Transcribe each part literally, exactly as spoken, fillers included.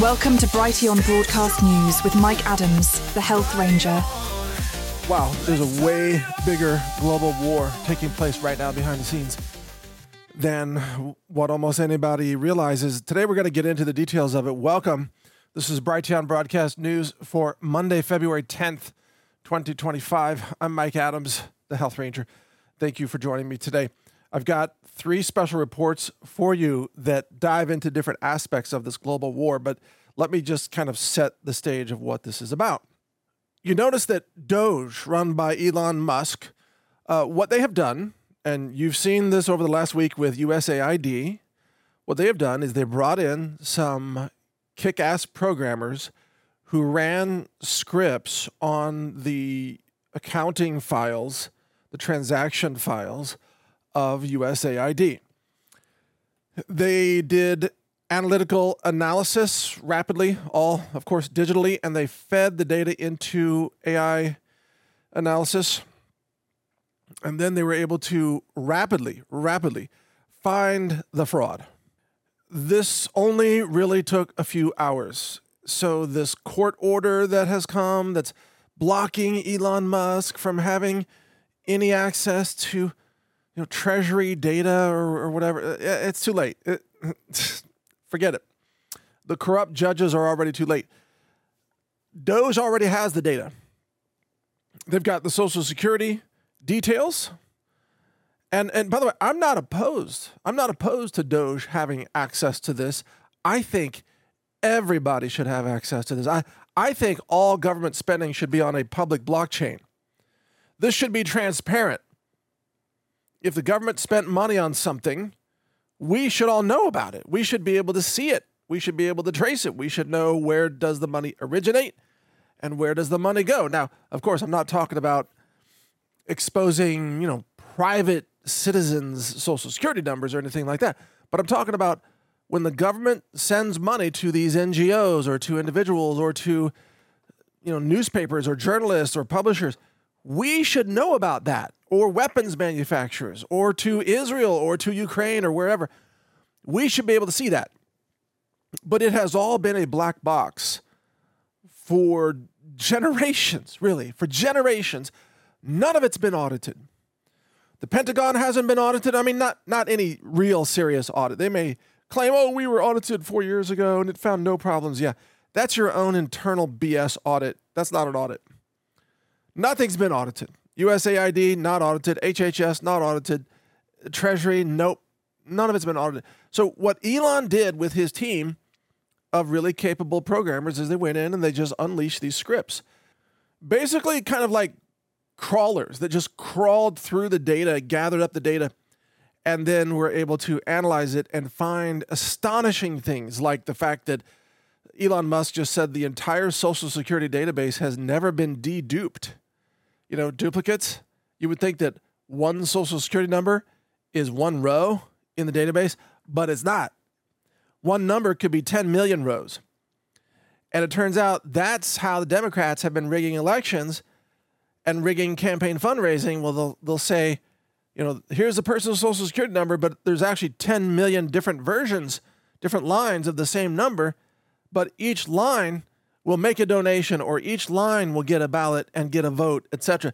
Welcome to Brighteon Broadcast News with Mike Adams, the Health Ranger. Wow, there's a way bigger global war taking place right now behind the scenes than what almost anybody realizes. Today we're going to get into the details of it. Welcome. This is Brighteon Broadcast News for Monday, February tenth, twenty twenty-five. I'm Mike Adams, the Health Ranger. Thank you for joining me today. I've got three special reports for you that dive into different aspects of this global war, but let me just kind of set the stage of what this is about. You notice that Doge, run by Elon Musk, uh, what they have done, and you've seen this over the last week with U S A I D, what they have done is they brought in some kick-ass programmers who ran scripts on the accounting files, the transaction files of U S A I D. They did analytical analysis rapidly, all, of course, digitally, and they fed the data into A I analysis. And then they were able to rapidly, rapidly find the fraud. This only really took a few hours. So this court order that has come that's blocking Elon Musk from having any access to, you know, Treasury data or, or whatever, it's too late. It, forget it. The corrupt judges are already too late. Doge already has the data. They've got the Social Security details. And and by the way, I'm not opposed. I'm not opposed to Doge having access to this. I think everybody should have access to this. I, I think all government spending should be on a public blockchain. This should be transparent. If the government spent money on something, we should all know about it. We should be able to see it. We should be able to trace it. We should know where does the money originate and where does the money go. Now, of course, I'm not talking about exposing, you know, private citizens' Social Security numbers or anything like that. But I'm talking about when the government sends money to these N G Os or to individuals or to, you know, newspapers or journalists or publishers, we should know about that, or weapons manufacturers, or to Israel or to Ukraine or wherever. We should be able to see that. But it has all been a black box for generations, really, for generations. None of it's been audited. The Pentagon hasn't been audited. I mean, not, not any real serious audit. They may claim, oh, we were audited four years ago and it found no problems. Yeah, that's your own internal B S audit. That's not an audit. Nothing's been audited. U S A I D, not audited. H H S, not audited. Treasury, nope. None of it's been audited. So what Elon did with his team of really capable programmers is they went in and they just unleashed these scripts. Basically kind of like crawlers that just crawled through the data, gathered up the data, and then were able to analyze it and find astonishing things like the fact that Elon Musk just said the entire Social Security database has never been deduped. You know, duplicates. You would think that one Social Security number is one row in the database, but it's not. One number could be ten million rows. And it turns out that's how the Democrats have been rigging elections and rigging campaign fundraising. Well, they'll, they'll say, you know, here's the person's Social Security number, but there's actually ten million different versions, different lines of the same number, but each line will make a donation or each line will get a ballot and get a vote, et cetera.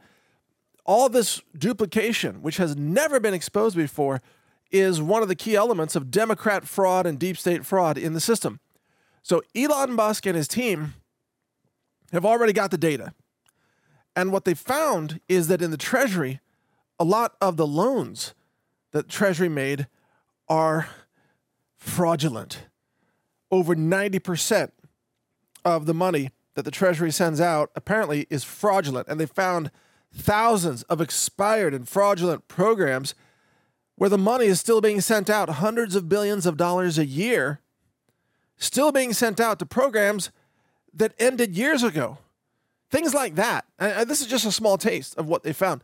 All this duplication, which has never been exposed before, is one of the key elements of Democrat fraud and deep state fraud in the system. So Elon Musk and his team have already got the data. And what they found is that in the Treasury, a lot of the loans that Treasury made are fraudulent. Over ninety percent of the money that the Treasury sends out apparently is fraudulent. And they found thousands of expired and fraudulent programs where the money is still being sent out, hundreds of billions of dollars a year, still being sent out to programs that ended years ago. Things like that. And this is just a small taste of what they found.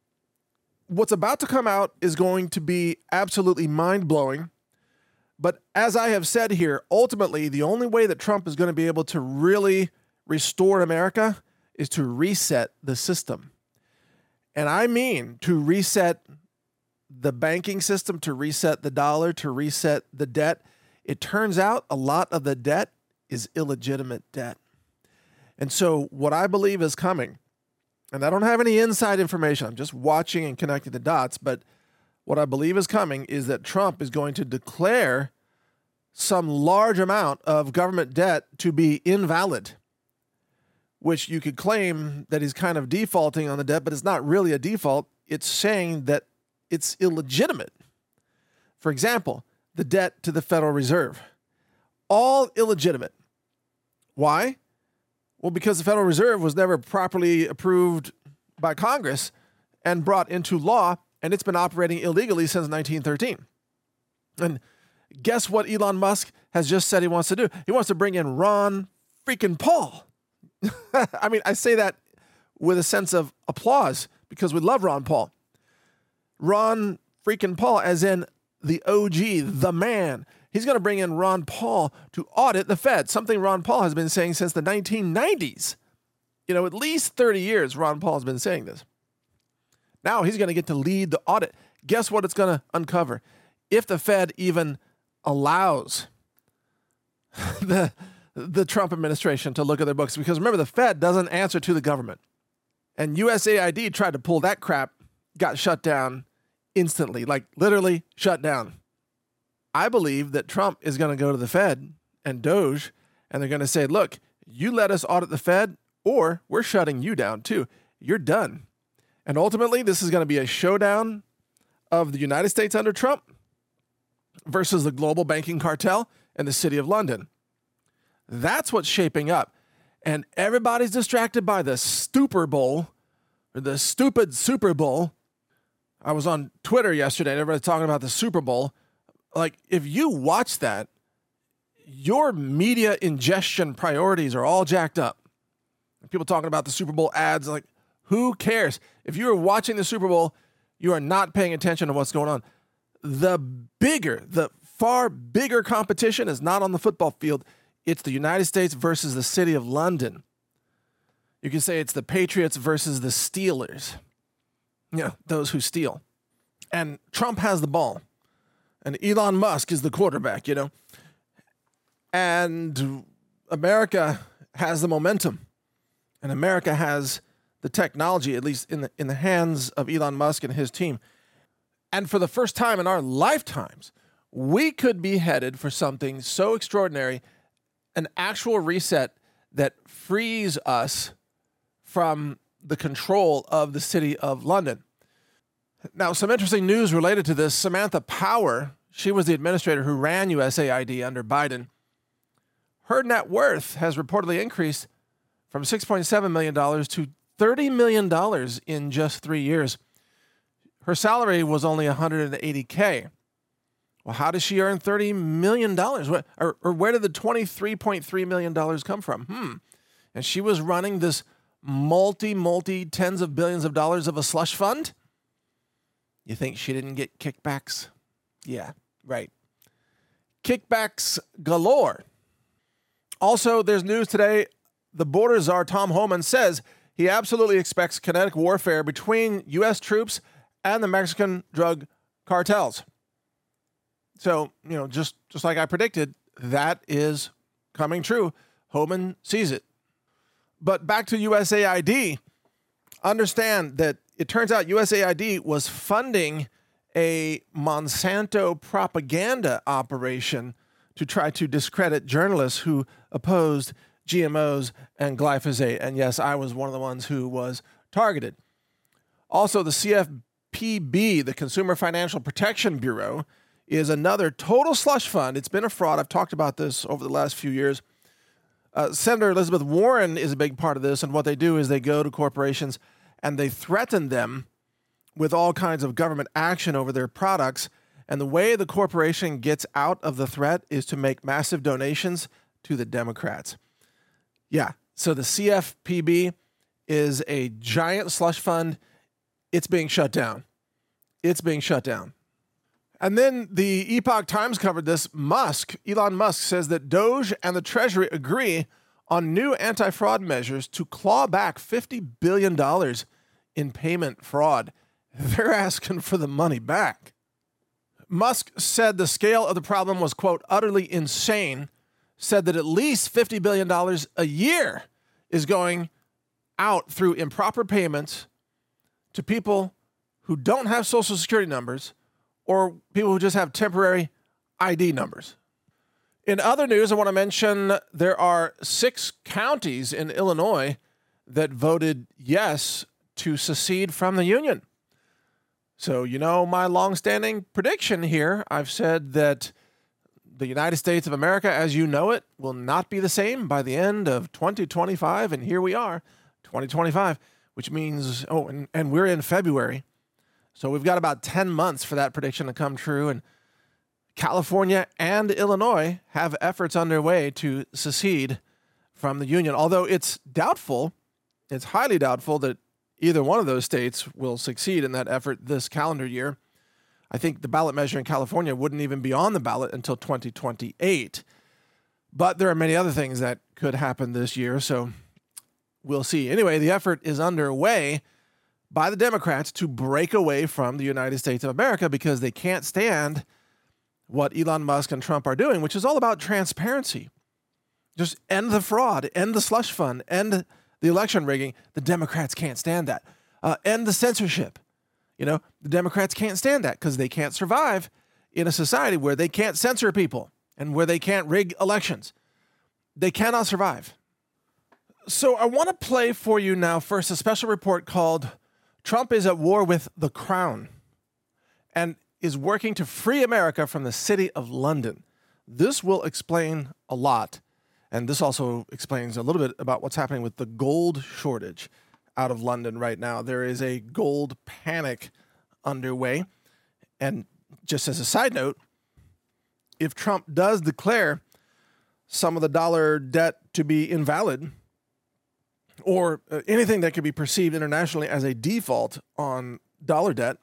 What's about to come out is going to be absolutely mind-blowing. But as I have said here, ultimately, the only way that Trump is going to be able to really restore America is to reset the system. And I mean to reset the banking system, to reset the dollar, to reset the debt. It turns out a lot of the debt is illegitimate debt. And so what I believe is coming, and I don't have any inside information, I'm just watching and connecting the dots, but what I believe is coming is that Trump is going to declare some large amount of government debt to be invalid, which you could claim that he's kind of defaulting on the debt, but it's not really a default. It's saying that it's illegitimate. For example, the debt to the Federal Reserve. All illegitimate. Why? Well, because the Federal Reserve was never properly approved by Congress and brought into law, and it's been operating illegally since nineteen thirteen. And guess what Elon Musk has just said he wants to do? He wants to bring in Ron freaking Paul. I mean, I say that with a sense of applause because we love Ron Paul. Ron freaking Paul, as in the O G, the man. He's going to bring in Ron Paul to audit the Fed, something Ron Paul has been saying since the nineteen nineties. You know, at least thirty years, Ron Paul has been saying this. Now he's going to get to lead the audit. Guess what it's going to uncover? If the Fed even allows the, the Trump administration to look at their books. Because remember, the Fed doesn't answer to the government. And U S A I D tried to pull that crap, got shut down instantly, like literally shut down. I believe that Trump is going to go to the Fed and Doge, and they're going to say, look, you let us audit the Fed, or we're shutting you down too. You're done. And ultimately, this is going to be a showdown of the United States under Trump versus the global banking cartel and the city of London. That's what's shaping up. And everybody's distracted by the Stupor Bowl, or the stupid Super Bowl. I was on Twitter yesterday, and everybody's talking about the Super Bowl. Like, if you watch that, your media ingestion priorities are all jacked up. People talking about the Super Bowl ads, like, who cares? If you are watching the Super Bowl, you are not paying attention to what's going on. The bigger, the far bigger competition is not on the football field. It's the United States versus the city of London. You can say it's the Patriots versus the Steelers. You know, those who steal. And Trump has the ball. And Elon Musk is the quarterback, you know. And America has the momentum. And America has the technology, at least in the in the hands of Elon Musk and his team. And for the first time in our lifetimes, we could be headed for something so extraordinary, an actual reset that frees us from the control of the city of London. Now, some interesting news related to this. Samantha Power, she was the administrator who ran U S A I D under Biden. Her net worth has reportedly increased from six point seven million dollars to thirty million dollars in just three years. Her salary was only one hundred eighty thousand dollars. Well, how does she earn thirty million dollars? Or, or where did the twenty-three point three million dollars come from? Hmm. And she was running this multi, multi, tens of billions of dollars of a slush fund? You think she didn't get kickbacks? Yeah, right. Kickbacks galore. Also, there's news today. The border czar, Tom Homan, says he absolutely expects kinetic warfare between U S troops and the Mexican drug cartels. So, you know, just, just like I predicted, that is coming true. Homan sees it. But back to U S A I D. Understand that it turns out U S A I D was funding a Monsanto propaganda operation to try to discredit journalists who opposed G M Os and glyphosate. And yes, I was one of the ones who was targeted. Also, the C F P B, the Consumer Financial Protection Bureau, is another total slush fund. It's been a fraud. I've talked about this over the last few years. Uh, Senator Elizabeth Warren is a big part of this, and what they do is they go to corporations and they threaten them with all kinds of government action over their products. And the way the corporation gets out of the threat is to make massive donations to the Democrats. Yeah, so the C F P B is a giant slush fund. It's being shut down. It's being shut down. And then the Epoch Times covered this. Musk, Elon Musk, says that Doge and the Treasury agree on new anti-fraud measures to claw back fifty billion dollars in payment fraud. They're asking for the money back. Musk said the scale of the problem was, quote, utterly insane. said that at least fifty billion dollars a year is going out through improper payments to people who don't have Social Security numbers or people who just have temporary I D numbers. In other news, I want to mention there are six counties in Illinois that voted yes to secede from the Union. So, you know, my longstanding prediction here, I've said that the United States of America, as you know it, will not be the same by the end of twenty twenty-five. And here we are, twenty twenty-five, which means, oh, and, and we're in February. So we've got about ten months for that prediction to come true. And California and Illinois have efforts underway to secede from the Union, although it's doubtful, it's highly doubtful that either one of those states will succeed in that effort this calendar year. I think the ballot measure in California wouldn't even be on the ballot until twenty twenty-eight. But there are many other things that could happen this year, so we'll see. Anyway, the effort is underway by the Democrats to break away from the United States of America because they can't stand what Elon Musk and Trump are doing, which is all about transparency. Just end the fraud, end the slush fund, end the election rigging. The Democrats can't stand that. Uh, end the censorship. You know, the Democrats can't stand that because they can't survive in a society where they can't censor people and where they can't rig elections. They cannot survive. So I want to play for you now first a special report called Trump is at War with the Crown and is working to free America from the city of London. This will explain a lot. And this also explains a little bit about what's happening with the gold shortage out of London right now. There is a gold panic underway. And just as a side note, if Trump does declare some of the dollar debt to be invalid, or uh, anything that could be perceived internationally as a default on dollar debt,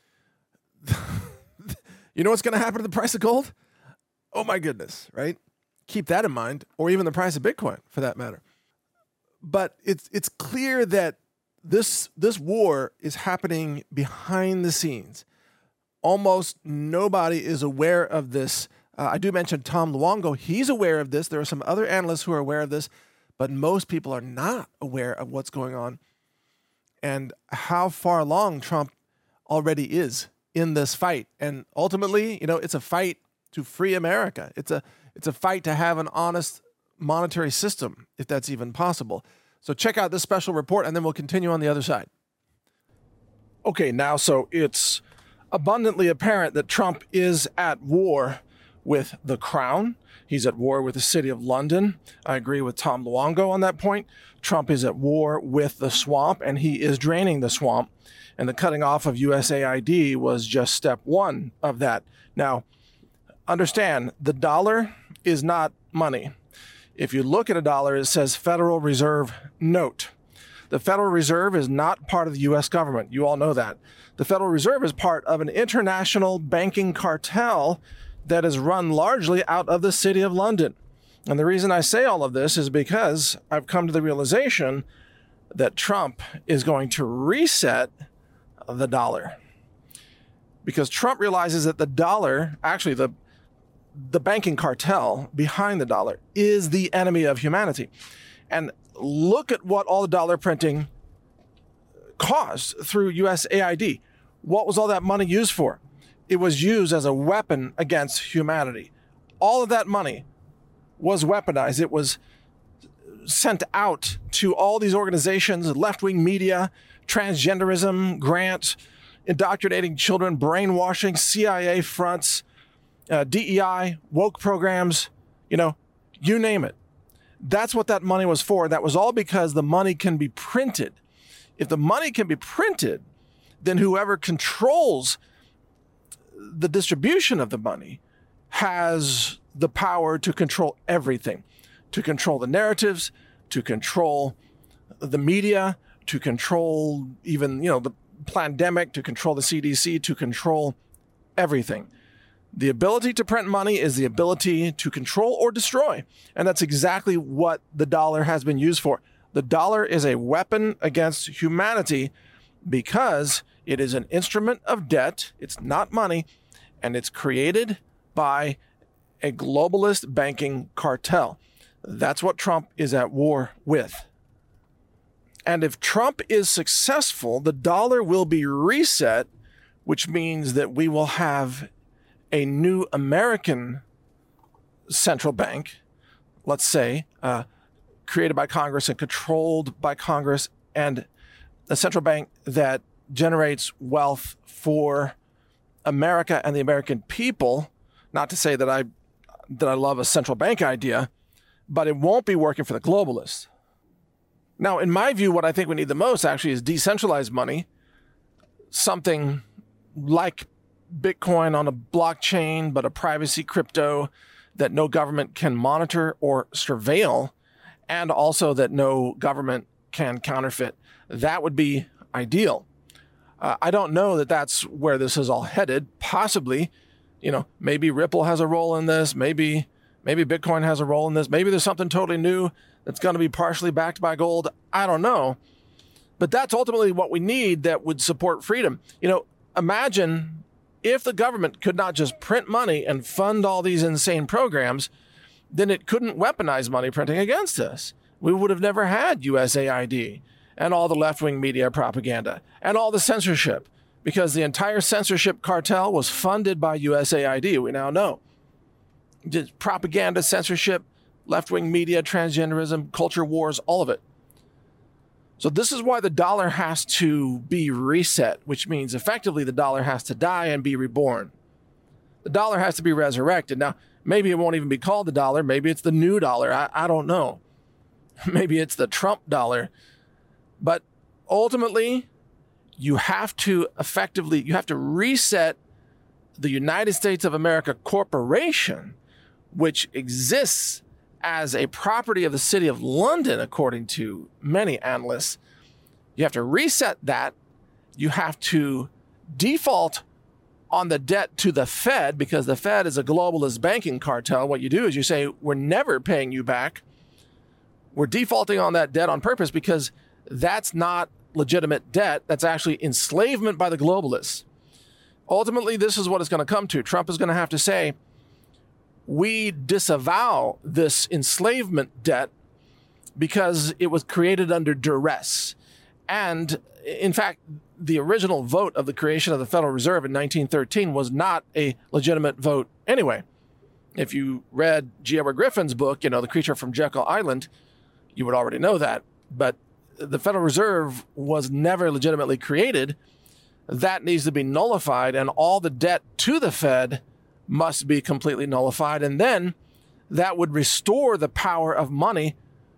you know what's going to happen to the price of gold? Oh my goodness, right? Keep that in mind, or even the price of Bitcoin for that matter. But it's it's clear that this this war is happening behind the scenes. Almost nobody is aware of this. Uh, I do mention Tom Luongo. He's aware of this. There are some other analysts who are aware of this, but most people are not aware of what's going on and how far along Trump already is in this fight. And ultimately, you know, it's a fight to free America. It's a it's a fight to have an honest monetary system, if that's even possible. So check out this special report, and then we'll continue on the other side. Okay, now, so it's abundantly apparent that Trump is at war with the Crown. He's at war with the City of London. I agree with Tom Luongo on that point. Trump is at war with the swamp, and he is draining the swamp. And the cutting off of U S A I D was just step one of that. Now, understand, the dollar is not money. If you look at a dollar, it says Federal Reserve note. The Federal Reserve is not part of the U S government. You all know that. The Federal Reserve is part of an international banking cartel that is run largely out of the City of London. And the reason I say all of this is because I've come to the realization that Trump is going to reset the dollar. Because Trump realizes that the dollar, actually the the banking cartel behind the dollar, is the enemy of humanity. And look at what all the dollar printing caused through U S A I D. What was all that money used for? It was used as a weapon against humanity. All of that money was weaponized. It was sent out to all these organizations, left-wing media, transgenderism, grant, indoctrinating children, brainwashing, C I A fronts, uh, D E I, woke programs, you know, you name it. That's what that money was for. That was all because the money can be printed. If the money can be printed, then whoever controls the distribution of the money has the power to control everything, to control the narratives, to control the media, to control even, you know, the pandemic, to control the C D C, to control everything. The ability to print money is the ability to control or destroy. And that's exactly what the dollar has been used for. The dollar is a weapon against humanity because it is an instrument of debt. It's not money. And it's created by a globalist banking cartel. That's what Trump is at war with. And if Trump is successful, the dollar will be reset, which means that we will have a new American central bank, let's say, uh, created by Congress and controlled by Congress, and a central bank that generates wealth for America and the American people. Not to say that I that I love a central bank idea, but it won't be working for the globalists. Now, in my view, what I think we need the most actually is decentralized money, something like Bitcoin on a blockchain, but a privacy crypto that no government can monitor or surveil, and also that no government can counterfeit. That would be ideal. Uh, I don't know that that's where this is all headed. Possibly, you know, maybe Ripple has a role in this. Maybe, maybe Bitcoin has a role in this. Maybe there's something totally new that's going to be partially backed by gold. I don't know. But that's ultimately what we need that would support freedom. You know, imagine if the government could not just print money and fund all these insane programs, then it couldn't weaponize money printing against us. We would have never had U S A I D and all the left-wing media propaganda and all the censorship, because the entire censorship cartel was funded by U S A I D, we now know. Just propaganda, censorship, left-wing media, transgenderism, culture wars, all of it. So this is why the dollar has to be reset, which means effectively the dollar has to die and be reborn. The dollar has to be resurrected. Now, maybe it won't even be called the dollar. Maybe it's the new dollar. I, I don't know. Maybe it's the Trump dollar. But ultimately, you have to effectively, you have to reset the United States of America Corporation, which exists as a property of the City of London, according to many analysts. You have to reset that. You have to default on the debt to the Fed, because the Fed is a globalist banking cartel. What you do is you say, we're never paying you back. We're defaulting on that debt on purpose because that's not legitimate debt. That's actually enslavement by the globalists. Ultimately, this is what it's going to come to. Trump is going to have to say, we disavow this enslavement debt because it was created under duress. And in fact, the original vote of the creation of the Federal Reserve in nineteen thirteen was not a legitimate vote anyway. If you read G. Edward Griffin's book, you know, The Creature from Jekyll Island, you would already know that. But the Federal Reserve was never legitimately created. That needs to be nullified, and all the debt to the Fed must be completely nullified. And then that would restore the power of money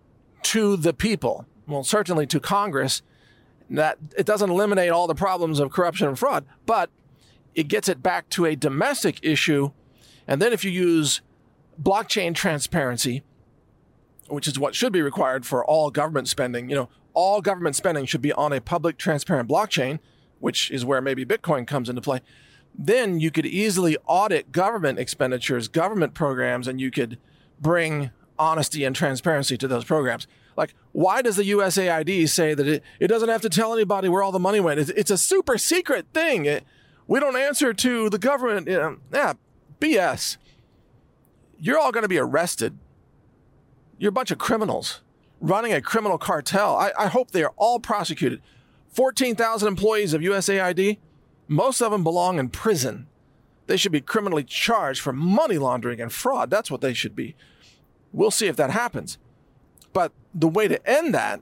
to the people. Well, certainly to Congress. That it doesn't eliminate all the problems of corruption and fraud, but it gets it back to a domestic issue. And then if you use blockchain transparency, which is what should be required for all government spending, you know, all government spending should be on a public, transparent blockchain, which is where maybe Bitcoin comes into play. Then you could easily audit government expenditures, government programs, and you could bring honesty and transparency to those programs. Like, why does the U S A I D say that it, it doesn't have to tell anybody where all the money went? It's, it's a super secret thing. It, we don't answer to the government. You know, yeah, B S. You're all going to be arrested. You're a bunch of criminals running a criminal cartel. I, I hope they are all prosecuted. fourteen thousand employees of U S A I D, most of them belong in prison. They should be criminally charged for money laundering and fraud. That's what they should be. We'll see if that happens. But the way to end that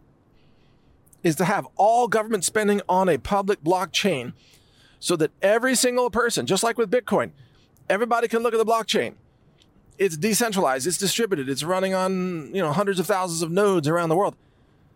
is to have all government spending on a public blockchain so that every single person, just like with Bitcoin, everybody can look at the blockchain. It's decentralized, it's distributed, it's running on, you know, hundreds of thousands of nodes around the world.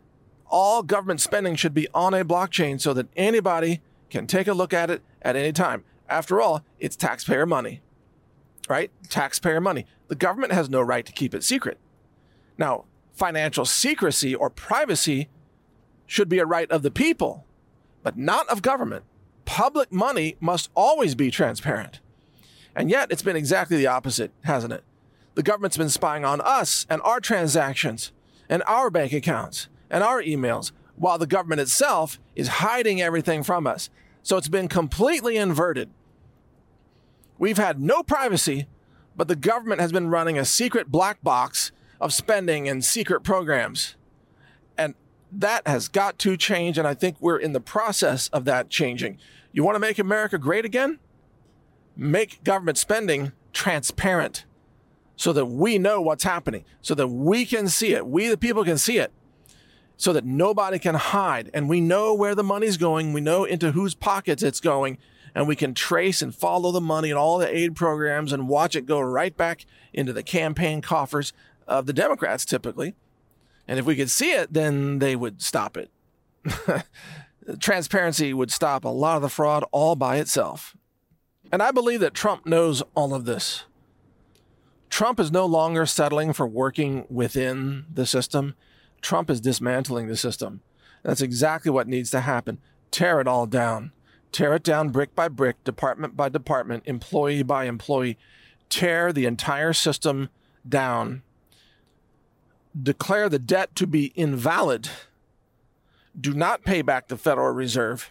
All government spending should be on a blockchain so that anybody can take a look at it at any time. After all, it's taxpayer money, right? Taxpayer money. The government has no right to keep it secret. Now, financial secrecy or privacy should be a right of the people, but not of government. Public money must always be transparent. And yet it's been exactly the opposite, hasn't it? The government's been spying on us and our transactions and our bank accounts and our emails, while the government itself is hiding everything from us. So it's been completely inverted. We've had no privacy, but the government has been running a secret black box of spending and secret programs. And that has got to change, and I think we're in the process of that changing. You want to make America great again? Make government spending transparent so that we know what's happening, so that we can see it, we the people can see it, so that nobody can hide, and we know where the money's going, we know into whose pockets it's going, and we can trace and follow the money and all the aid programs and watch it go right back into the campaign coffers of the Democrats typically. And if we could see it, then they would stop it. Transparency would stop a lot of the fraud all by itself. And I believe that Trump knows all of this. Trump is no longer settling for working within the system. Trump is dismantling the system. That's exactly what needs to happen. Tear it all down. Tear it down brick by brick, department by department, employee by employee. Tear the entire system down. Declare the debt to be invalid. Do not pay back the Federal Reserve,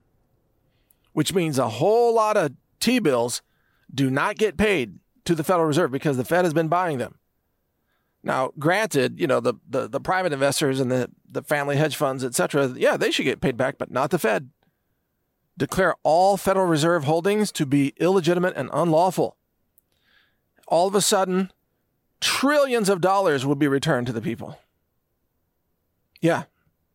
which means a whole lot of T-bills do not get paid to the Federal Reserve because the Fed has been buying them. Now, granted, you know, the, the, the private investors and the, the family hedge funds, et cetera, yeah, they should get paid back, but not the Fed. Declare all Federal Reserve holdings to be illegitimate and unlawful. All of a sudden, trillions of dollars will be returned to the people. Yeah.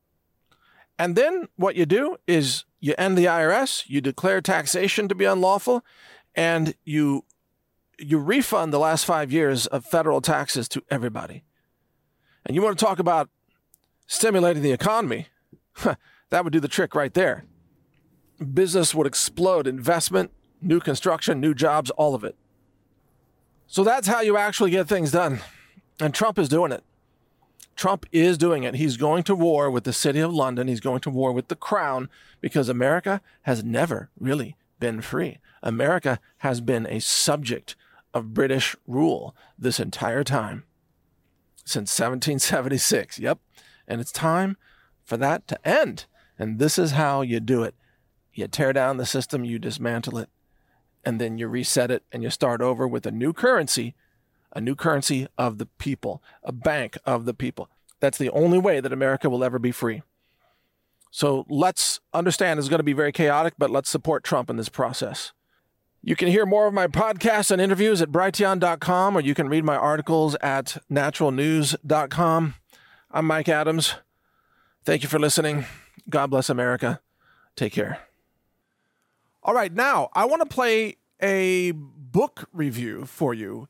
And then what you do is you end the I R S, you declare taxation to be unlawful, and you you refund the last five years of federal taxes to everybody. And you want to talk about stimulating the economy? That would do the trick right there. Business would explode, investment, new construction, new jobs, all of it. So that's how you actually get things done. And Trump is doing it. Trump is doing it. He's going to war with the City of London. He's going to war with the Crown because America has never really been free. America has been a subject of British rule this entire time, since seventeen seventy-six. Yep. And it's time for that to end. And this is how you do it. You tear down the system, you dismantle it, and then you reset it and you start over with a new currency, a new currency of the people, a bank of the people. That's the only way that America will ever be free. So let's understand it's going to be very chaotic, but let's support Trump in this process. You can hear more of my podcasts and interviews at brighteon dot com, or you can read my articles at natural news dot com. I'm Mike Adams. Thank you for listening. God bless America. Take care. All right, now I want to play a book review for you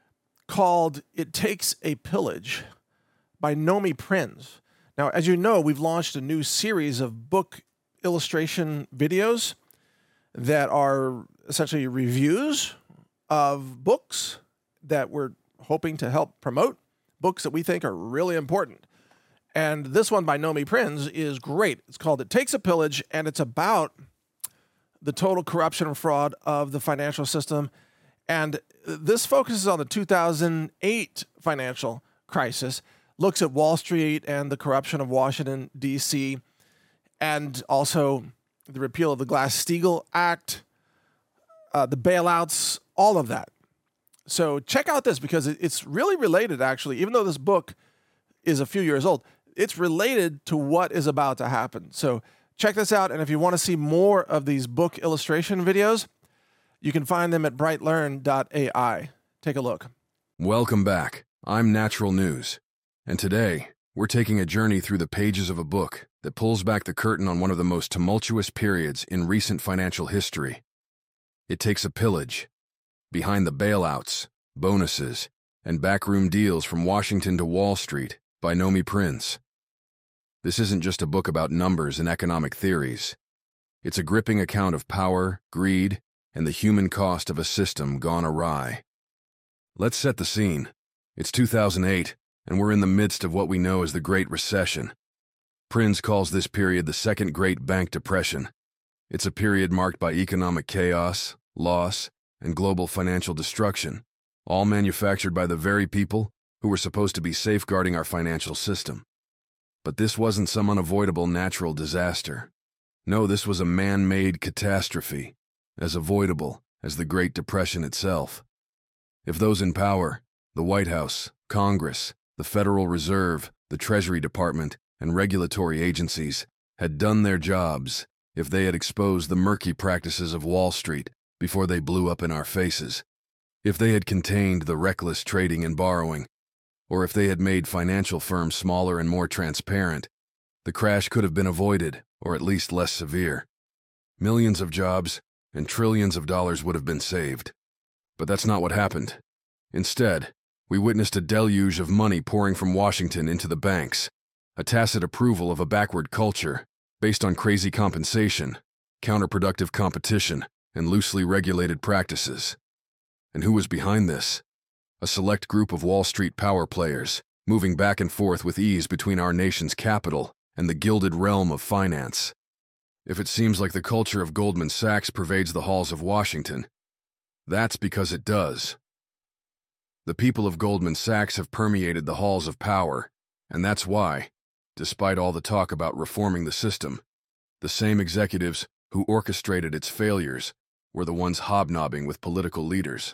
called It Takes a Pillage by Nomi Prins. Now, as you know, we've launched a new series of book illustration videos that are essentially reviews of books that we're hoping to help promote, books that we think are really important. And this one by Nomi Prins is great. It's called It Takes a Pillage, and it's about the total corruption and fraud of the financial system. And this focuses on the two thousand eight financial crisis, looks at Wall Street and the corruption of Washington, D C, and also the repeal of the Glass-Steagall Act, uh, the bailouts, all of that. So check out this because it's really related, actually. Even though this book is a few years old, it's related to what is about to happen. So check this out, and if you want to see more of these book illustration videos, you can find them at bright learn dot A I. Take a look. Welcome back. I'm Natural News, and today we're taking a journey through the pages of a book that pulls back the curtain on one of the most tumultuous periods in recent financial history. It Takes a Pillage. Behind the Bailouts, Bonuses, and Backroom Deals from Washington to Wall Street by Nomi Prins. This isn't just a book about numbers and economic theories. It's a gripping account of power, greed, and the human cost of a system gone awry. Let's set the scene. It's two thousand eight, and we're in the midst of what we know as the Great Recession. Prins calls this period the Second Great Bank Depression. It's a period marked by economic chaos, loss, and global financial destruction, all manufactured by the very people who were supposed to be safeguarding our financial system. But this wasn't some unavoidable natural disaster. No, this was a man-made catastrophe, as avoidable as the Great Depression itself. If those in power, the White House, Congress, the Federal Reserve, the Treasury Department, and regulatory agencies, had done their jobs, if they had exposed the murky practices of Wall Street before they blew up in our faces, if they had contained the reckless trading and borrowing, or if they had made financial firms smaller and more transparent, the crash could have been avoided, or at least less severe. Millions of jobs and trillions of dollars would have been saved. But that's not what happened. Instead, we witnessed a deluge of money pouring from Washington into the banks, a tacit approval of a backward culture based on crazy compensation, counterproductive competition, and loosely regulated practices. And who was behind this? A select group of Wall Street power players, moving back and forth with ease between our nation's capital and the gilded realm of finance. If it seems like the culture of Goldman Sachs pervades the halls of Washington, that's because it does. The people of Goldman Sachs have permeated the halls of power, and that's why, despite all the talk about reforming the system, the same executives who orchestrated its failures were the ones hobnobbing with political leaders.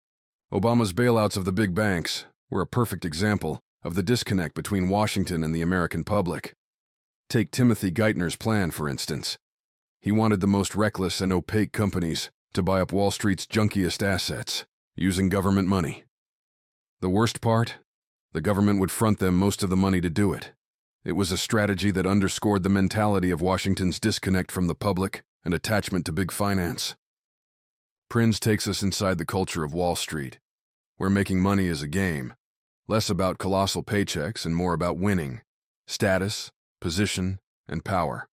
Obama's bailouts of the big banks were a perfect example of the disconnect between Washington and the American public. Take Timothy Geithner's plan, for instance. He wanted the most reckless and opaque companies to buy up Wall Street's junkiest assets, using government money. The worst part? The government would front them most of the money to do it. It was a strategy that underscored the mentality of Washington's disconnect from the public and attachment to big finance. Prins takes us inside the culture of Wall Street, where making money is a game, less about colossal paychecks and more about winning, status, position, and power.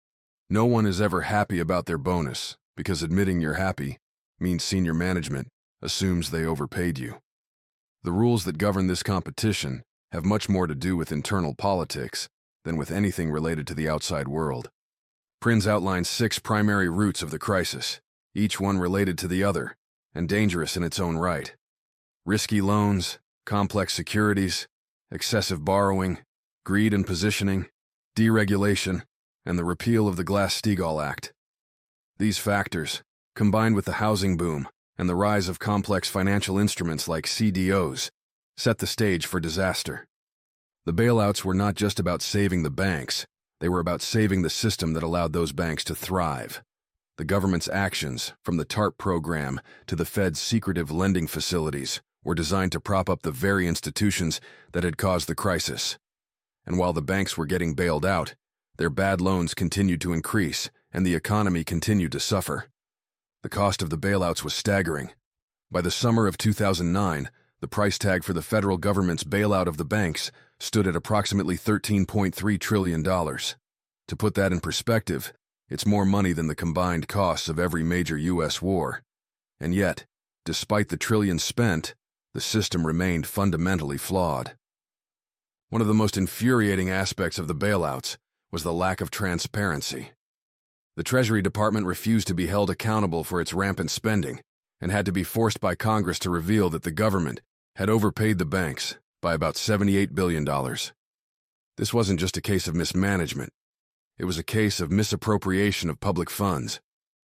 No one is ever happy about their bonus, because admitting you're happy means senior management assumes they overpaid you. The rules that govern this competition have much more to do with internal politics than with anything related to the outside world. Prins outlines six primary roots of the crisis, each one related to the other, and dangerous in its own right. Risky loans, complex securities, excessive borrowing, greed and positioning, deregulation, and the repeal of the Glass-Steagall Act. These factors, combined with the housing boom and the rise of complex financial instruments like C D Os, set the stage for disaster. The bailouts were not just about saving the banks, they were about saving the system that allowed those banks to thrive. The government's actions, from the TARP program to the Fed's secretive lending facilities, were designed to prop up the very institutions that had caused the crisis. And while the banks were getting bailed out, their bad loans continued to increase, and the economy continued to suffer. The cost of the bailouts was staggering. By the summer of two thousand nine, the price tag for the federal government's bailout of the banks stood at approximately thirteen point three trillion dollars. To put that in perspective, it's more money than the combined costs of every major U S war. And yet, despite the trillions spent, the system remained fundamentally flawed. One of the most infuriating aspects of the bailouts was the lack of transparency. The Treasury Department refused to be held accountable for its rampant spending and had to be forced by Congress to reveal that the government had overpaid the banks by about seventy-eight billion dollars. This wasn't just a case of mismanagement. It was a case of misappropriation of public funds.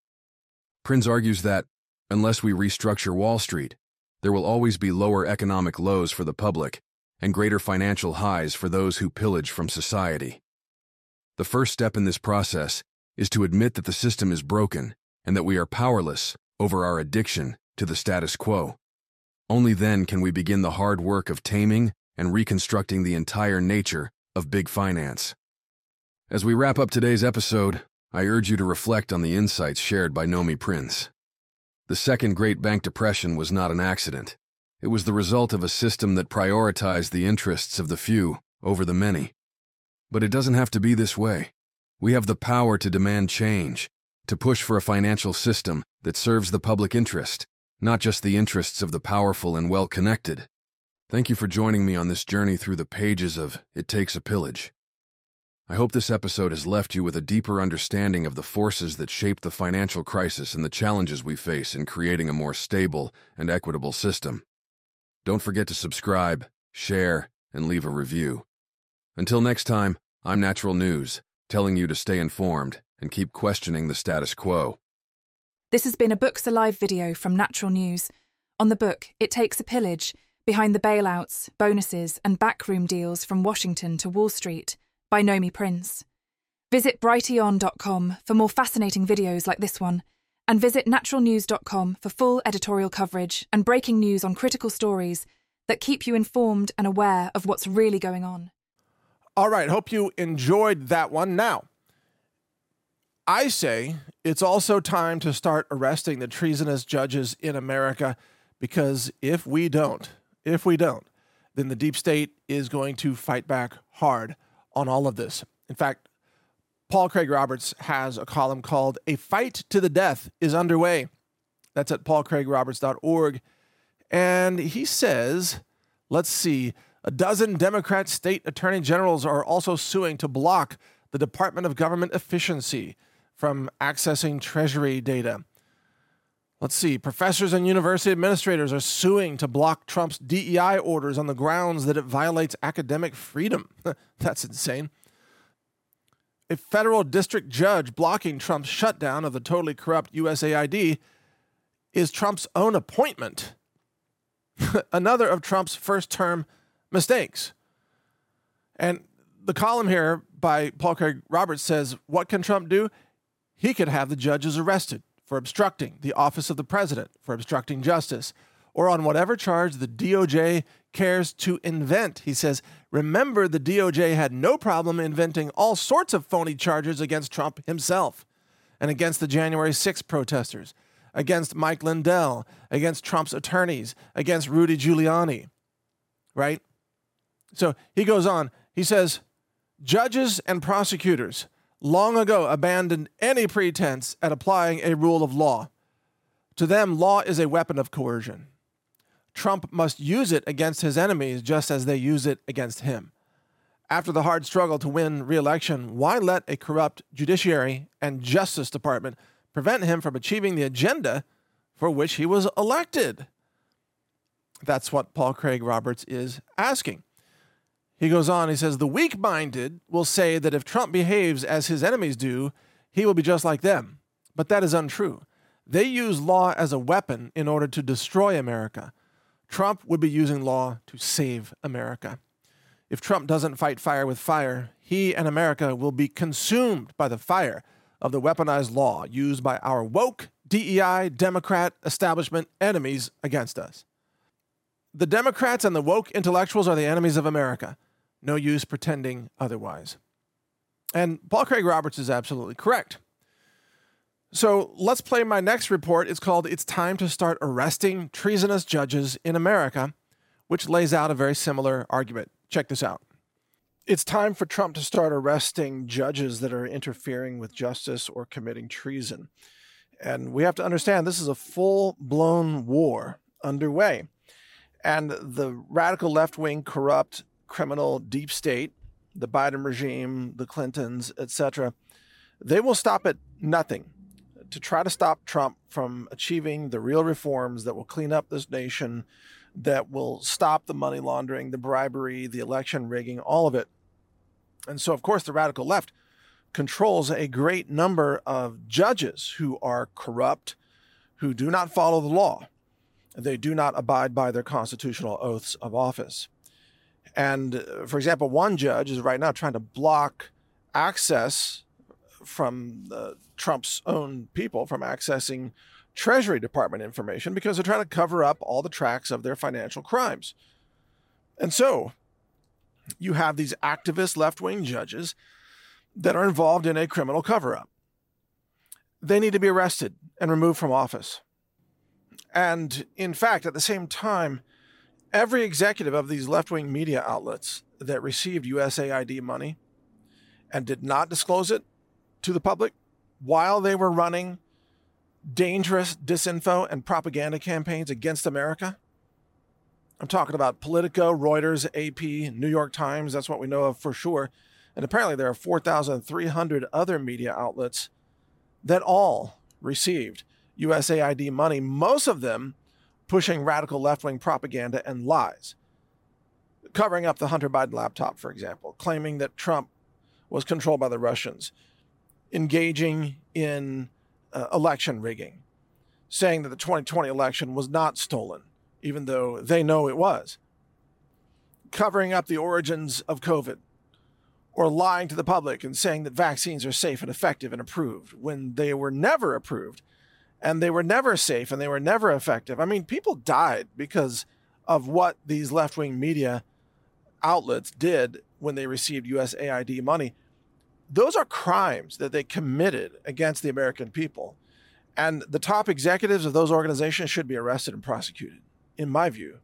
Prins argues that, unless we restructure Wall Street, there will always be lower economic lows for the public and greater financial highs for those who pillage from society. The first step in this process is to admit that the system is broken and that we are powerless over our addiction to the status quo. Only then can we begin the hard work of taming and reconstructing the entire nature of big finance. As we wrap up today's episode, I urge you to reflect on the insights shared by Nomi Prins. The Second Great Bank Depression was not an accident. It was the result of a system that prioritized the interests of the few over the many. But it doesn't have to be this way. We have the power to demand change, to push for a financial system that serves the public interest, not just the interests of the powerful and well-connected. Thank you for joining me on this journey through the pages of It Takes a Pillage. I hope this episode has left you with a deeper understanding of the forces that shape the financial crisis and the challenges we face in creating a more stable and equitable system. Don't forget to subscribe, share, and leave a review. Until next time, I'm Natural News, telling you to stay informed and keep questioning the status quo. This has been a Books Alive video from Natural News. on the book It Takes a Pillage, Behind the Bailouts, Bonuses and Backroom Deals from Washington to Wall Street by Nomi Prince. Visit brighteon dot com for more fascinating videos like this one, and visit natural news dot com for full editorial coverage and breaking news on critical stories that keep you informed and aware of what's really going on. All right, hope you enjoyed that one. Now, I say it's also time to start arresting the treasonous judges in America, because if we don't, if we don't, then the deep state is going to fight back hard on all of this. In fact, Paul Craig Roberts has a column called A Fight to the Death is Underway. That's at paul craig roberts dot org. And he says, let's see, a dozen Democrat state attorney generals are also suing to block the Department of Government Efficiency from accessing Treasury data. Let's see, professors and university administrators are suing to block Trump's D E I orders on the grounds that it violates academic freedom. That's insane. A federal district judge blocking Trump's shutdown of the totally corrupt U S A I D is Trump's own appointment. Another of Trump's first-term mistakes. And the column here by Paul Craig Roberts says, what can Trump do? He could have the judges arrested for obstructing the office of the president, for obstructing justice, or on whatever charge the D O J cares to invent. He says, remember, the D O J had no problem inventing all sorts of phony charges against Trump himself and against the January sixth protesters, against Mike Lindell, against Trump's attorneys, against Rudy Giuliani, right? So he goes on. He says, judges and prosecutors long ago abandoned any pretense at applying a rule of law. To them, law is a weapon of coercion. Trump must use it against his enemies just as they use it against him. After the hard struggle to win re-election, why let a corrupt judiciary and Justice Department prevent him from achieving the agenda for which he was elected? That's what Paul Craig Roberts is asking. He goes on, he says, the weak-minded will say that if Trump behaves as his enemies do, he will be just like them. But that is untrue. They use law as a weapon in order to destroy America. Trump would be using law to save America. If Trump doesn't fight fire with fire, he and America will be consumed by the fire of the weaponized law used by our woke, D E I, Democrat establishment enemies against us. The Democrats and the woke intellectuals are the enemies of America. No use pretending otherwise. And Paul Craig Roberts is absolutely correct. So let's play my next report. It's called It's Time to Start Arresting Treasonous Judges in America, which lays out a very similar argument. Check this out. It's time for Trump to start arresting judges that are interfering with justice or committing treason. And we have to understand this is a full-blown war underway. And the radical left-wing, corrupt, criminal deep state, the Biden regime, the Clintons, et cetera, they will stop at nothing to try to stop Trump from achieving the real reforms that will clean up this nation, that will stop the money laundering, the bribery, the election rigging, all of it. And so, of course, the radical left controls a great number of judges who are corrupt, who do not follow the law. They do not abide by their constitutional oaths of office. And, for example, one judge is right now trying to block access from uh, Trump's own people from accessing Treasury Department information because they're trying to cover up all the tracks of their financial crimes. And so you have these activist left-wing judges that are involved in a criminal cover-up. They need to be arrested and removed from office. And in fact, at the same time, every executive of these left-wing media outlets that received U S A I D money and did not disclose it to the public while they were running dangerous disinfo and propaganda campaigns against America. I'm talking about Politico, Reuters, A P, New York Times. That's what we know of for sure. And apparently there are four thousand three hundred other media outlets that all received U S A I D money, most of them pushing radical left-wing propaganda and lies, covering up the Hunter Biden laptop, for example, claiming that Trump was controlled by the Russians, engaging in uh, election rigging, saying that the twenty twenty election was not stolen, even though they know it was. Covering up the origins of COVID, or lying to the public and saying that vaccines are safe and effective and approved when they were never approved and they were never safe and they were never effective. I mean, people died because of what these left-wing media outlets did when they received U S A I D money. Those are crimes that they committed against the American people. And the top executives of those organizations should be arrested and prosecuted, in my view,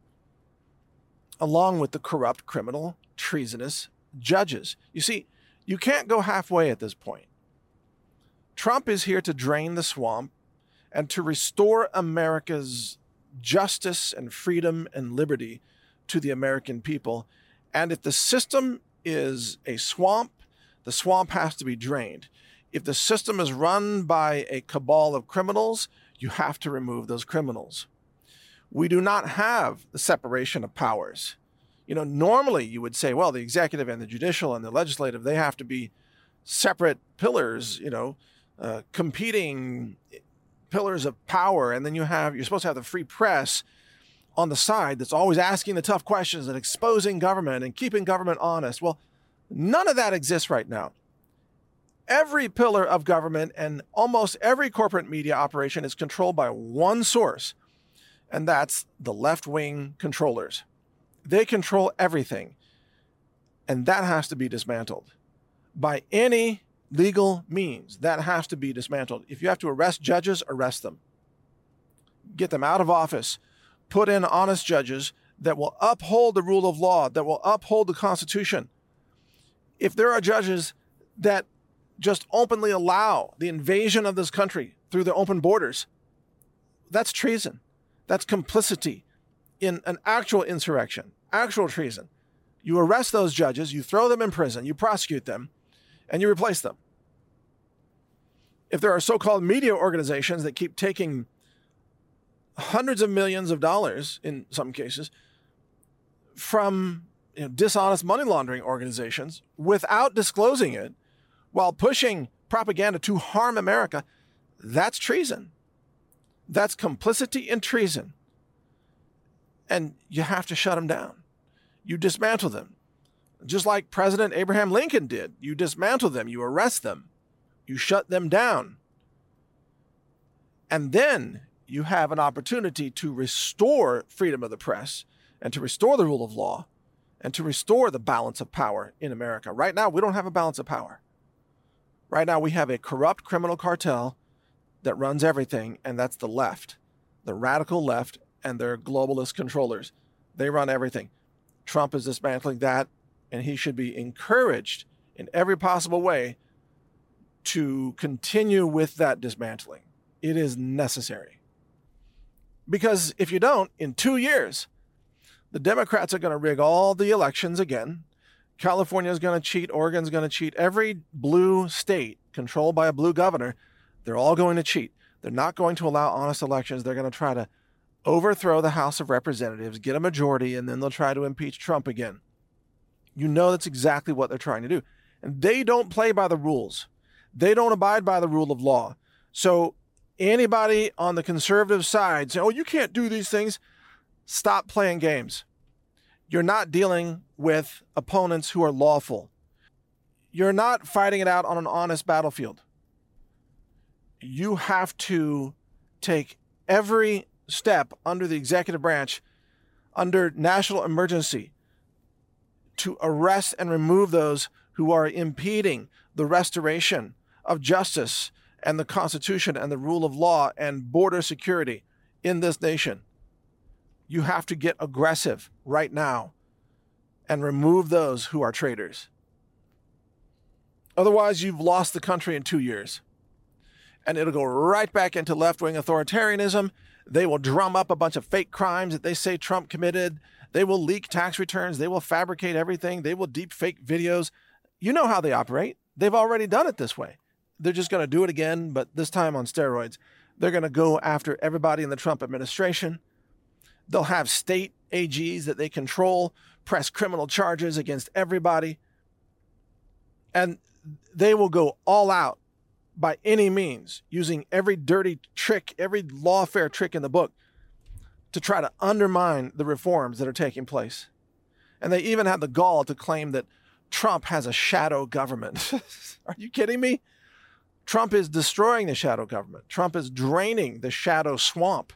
along with the corrupt, criminal, treasonous judges. You see, you can't go halfway at this point. Trump is here to drain the swamp and to restore America's justice and freedom and liberty to the American people. And if the system is a swamp, the swamp has to be drained. If the system is run by a cabal of criminals, you have to remove those criminals. We do not have the separation of powers. You know, normally you would say, well, the executive and the judicial and the legislative, they have to be separate pillars, you know, uh, competing pillars of power. And then you have, you're supposed to have the free press on the side that's always asking the tough questions and exposing government and keeping government honest. Well, none of that exists right now. Every pillar of government and almost every corporate media operation is controlled by one source, and that's the left-wing controllers. They control everything, and that has to be dismantled by any legal means. That has to be dismantled. If you have to arrest judges, arrest them. Get them out of office. Put in honest judges that will uphold the rule of law, that will uphold the Constitution. If there are judges that just openly allow the invasion of this country through the open borders, that's treason. That's complicity in an actual insurrection, actual treason. You arrest those judges, you throw them in prison, you prosecute them, and you replace them. If there are so-called media organizations that keep taking hundreds of millions of dollars, in some cases, from you know, dishonest money laundering organizations without disclosing it, while pushing propaganda to harm America, that's treason. That's complicity in treason. And you have to shut them down. You dismantle them. Just like President Abraham Lincoln did. You dismantle them. You arrest them. You shut them down. And then you have an opportunity to restore freedom of the press and to restore the rule of law and to restore the balance of power in America. Right now, we don't have a balance of power. Right now, we have a corrupt criminal cartel that runs everything, and that's the left, the radical left, and their globalist controllers. They run everything. Trump is dismantling that, and he should be encouraged in every possible way to continue with that dismantling. It is necessary. Because if you don't, in two years, the Democrats are going to rig all the elections again. California is going to cheat. Oregon's going to cheat. Every blue state controlled by a blue governor, they're all going to cheat. They're not going to allow honest elections. They're going to try to overthrow the House of Representatives, get a majority, and then they'll try to impeach Trump again. You know that's exactly what they're trying to do. And they don't play by the rules. They don't abide by the rule of law. So anybody on the conservative side say, oh, you can't do these things, stop playing games. You're not dealing with opponents who are lawful. You're not fighting it out on an honest battlefield. You have to take every step under the executive branch, under national emergency, to arrest and remove those who are impeding the restoration of justice and the Constitution and the rule of law and border security in this nation. You have to get aggressive right now and remove those who are traitors. Otherwise, you've lost the country in two years. And it'll go right back into left-wing authoritarianism. They will drum up a bunch of fake crimes that they say Trump committed. They will leak tax returns. They will fabricate everything. They will deep fake videos. You know how they operate. They've already done it this way. They're just going to do it again, but this time on steroids. They're going to go after everybody in the Trump administration. They'll have state A Gs that they control, press criminal charges against everybody. And they will go all out by any means, using every dirty trick, every lawfare trick in the book to try to undermine the reforms that are taking place. And they even had the gall to claim that Trump has a shadow government. Are you kidding me? Trump is destroying the shadow government. Trump is draining the shadow swamp.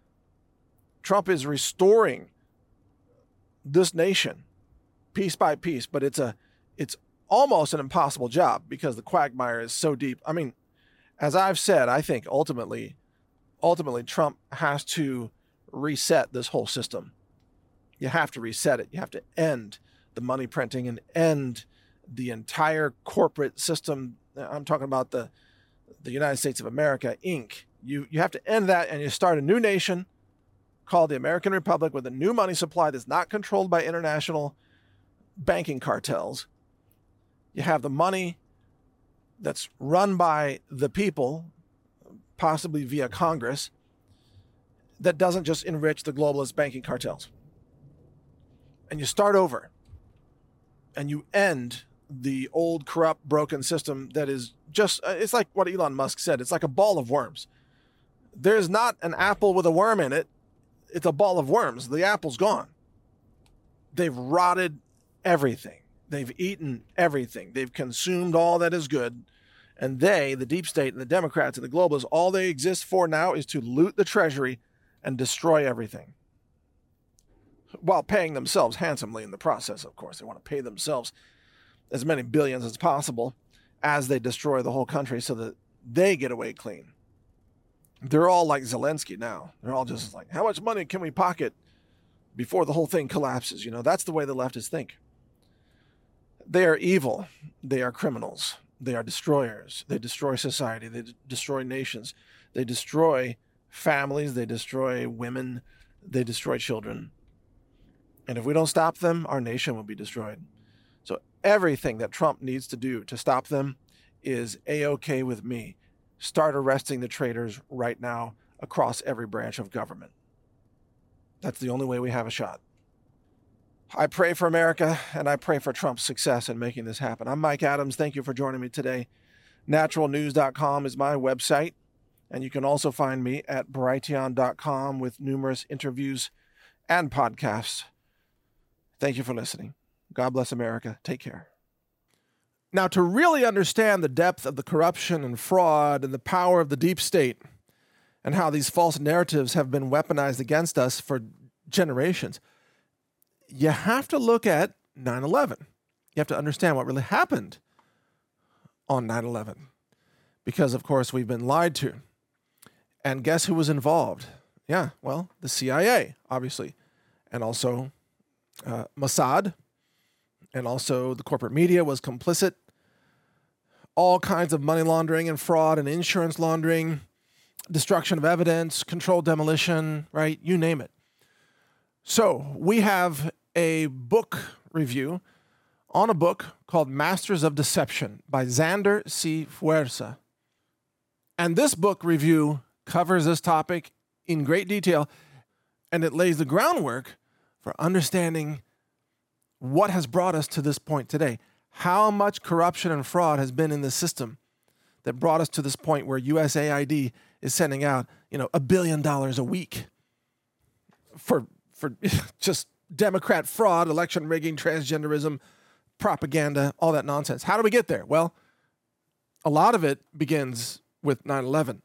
Trump is restoring this nation piece by piece, but it's a it's almost an impossible job because the quagmire is so deep. I mean, as I've said, I think ultimately, ultimately Trump has to reset this whole system. You have to reset it. You have to end the money printing and end the entire corporate system. I'm talking about the the United States of America, Incorporated. You you have to end that, and you start a new nation called the American Republic with a new money supply that's not controlled by international banking cartels. You have the money that's run by the people, possibly via Congress, that doesn't just enrich the globalist banking cartels. And you start over, and you end the old, corrupt, broken system that is just, it's like what Elon Musk said, it's like a ball of worms. There's not an apple with a worm in it. It's a ball of worms. The apple's gone. They've rotted everything. They've eaten everything. They've consumed all that is good. And they, the deep state and the Democrats and the globalists, all they exist for now is to loot the treasury and destroy everything. While paying themselves handsomely in the process, of course. They want to pay themselves as many billions as possible as they destroy the whole country so that they get away clean. They're all like Zelensky now. They're all just like, how much money can we pocket before the whole thing collapses? You know, that's the way the leftists think. They are evil. They are criminals. They are destroyers. They destroy society. They d- destroy nations. They destroy families. They destroy women. They destroy children. And if we don't stop them, our nation will be destroyed. So everything that Trump needs to do to stop them is A-okay with me. Start arresting the traitors right now across every branch of government. That's the only way we have a shot. I pray for America, and I pray for Trump's success in making this happen. I'm Mike Adams. Thank you for joining me today. natural news dot com is my website, and you can also find me at brighteon dot com with numerous interviews and podcasts. Thank you for listening. God bless America. Take care. Now, to really understand the depth of the corruption and fraud and the power of the deep state and how these false narratives have been weaponized against us for generations, you have to look at nine eleven. You have to understand what really happened on nine eleven. Because, of course, we've been lied to. And guess who was involved? Yeah, well, the C I A, obviously. And also uh, Mossad. And also the corporate media was complicit. All kinds of money laundering and fraud and insurance laundering, destruction of evidence, controlled demolition, right? You name it. So we have a book review on a book called Masters of Deception by Xander C. Fuerza. And this book review covers this topic in great detail, and it lays the groundwork for understanding what has brought us to this point today. How much corruption and fraud has been in the system that brought us to this point where U S A I D is sending out, you know, a billion dollars a week for for just Democrat fraud, election rigging, transgenderism, propaganda, all that nonsense. How do we get there? Well, a lot of it begins with nine eleven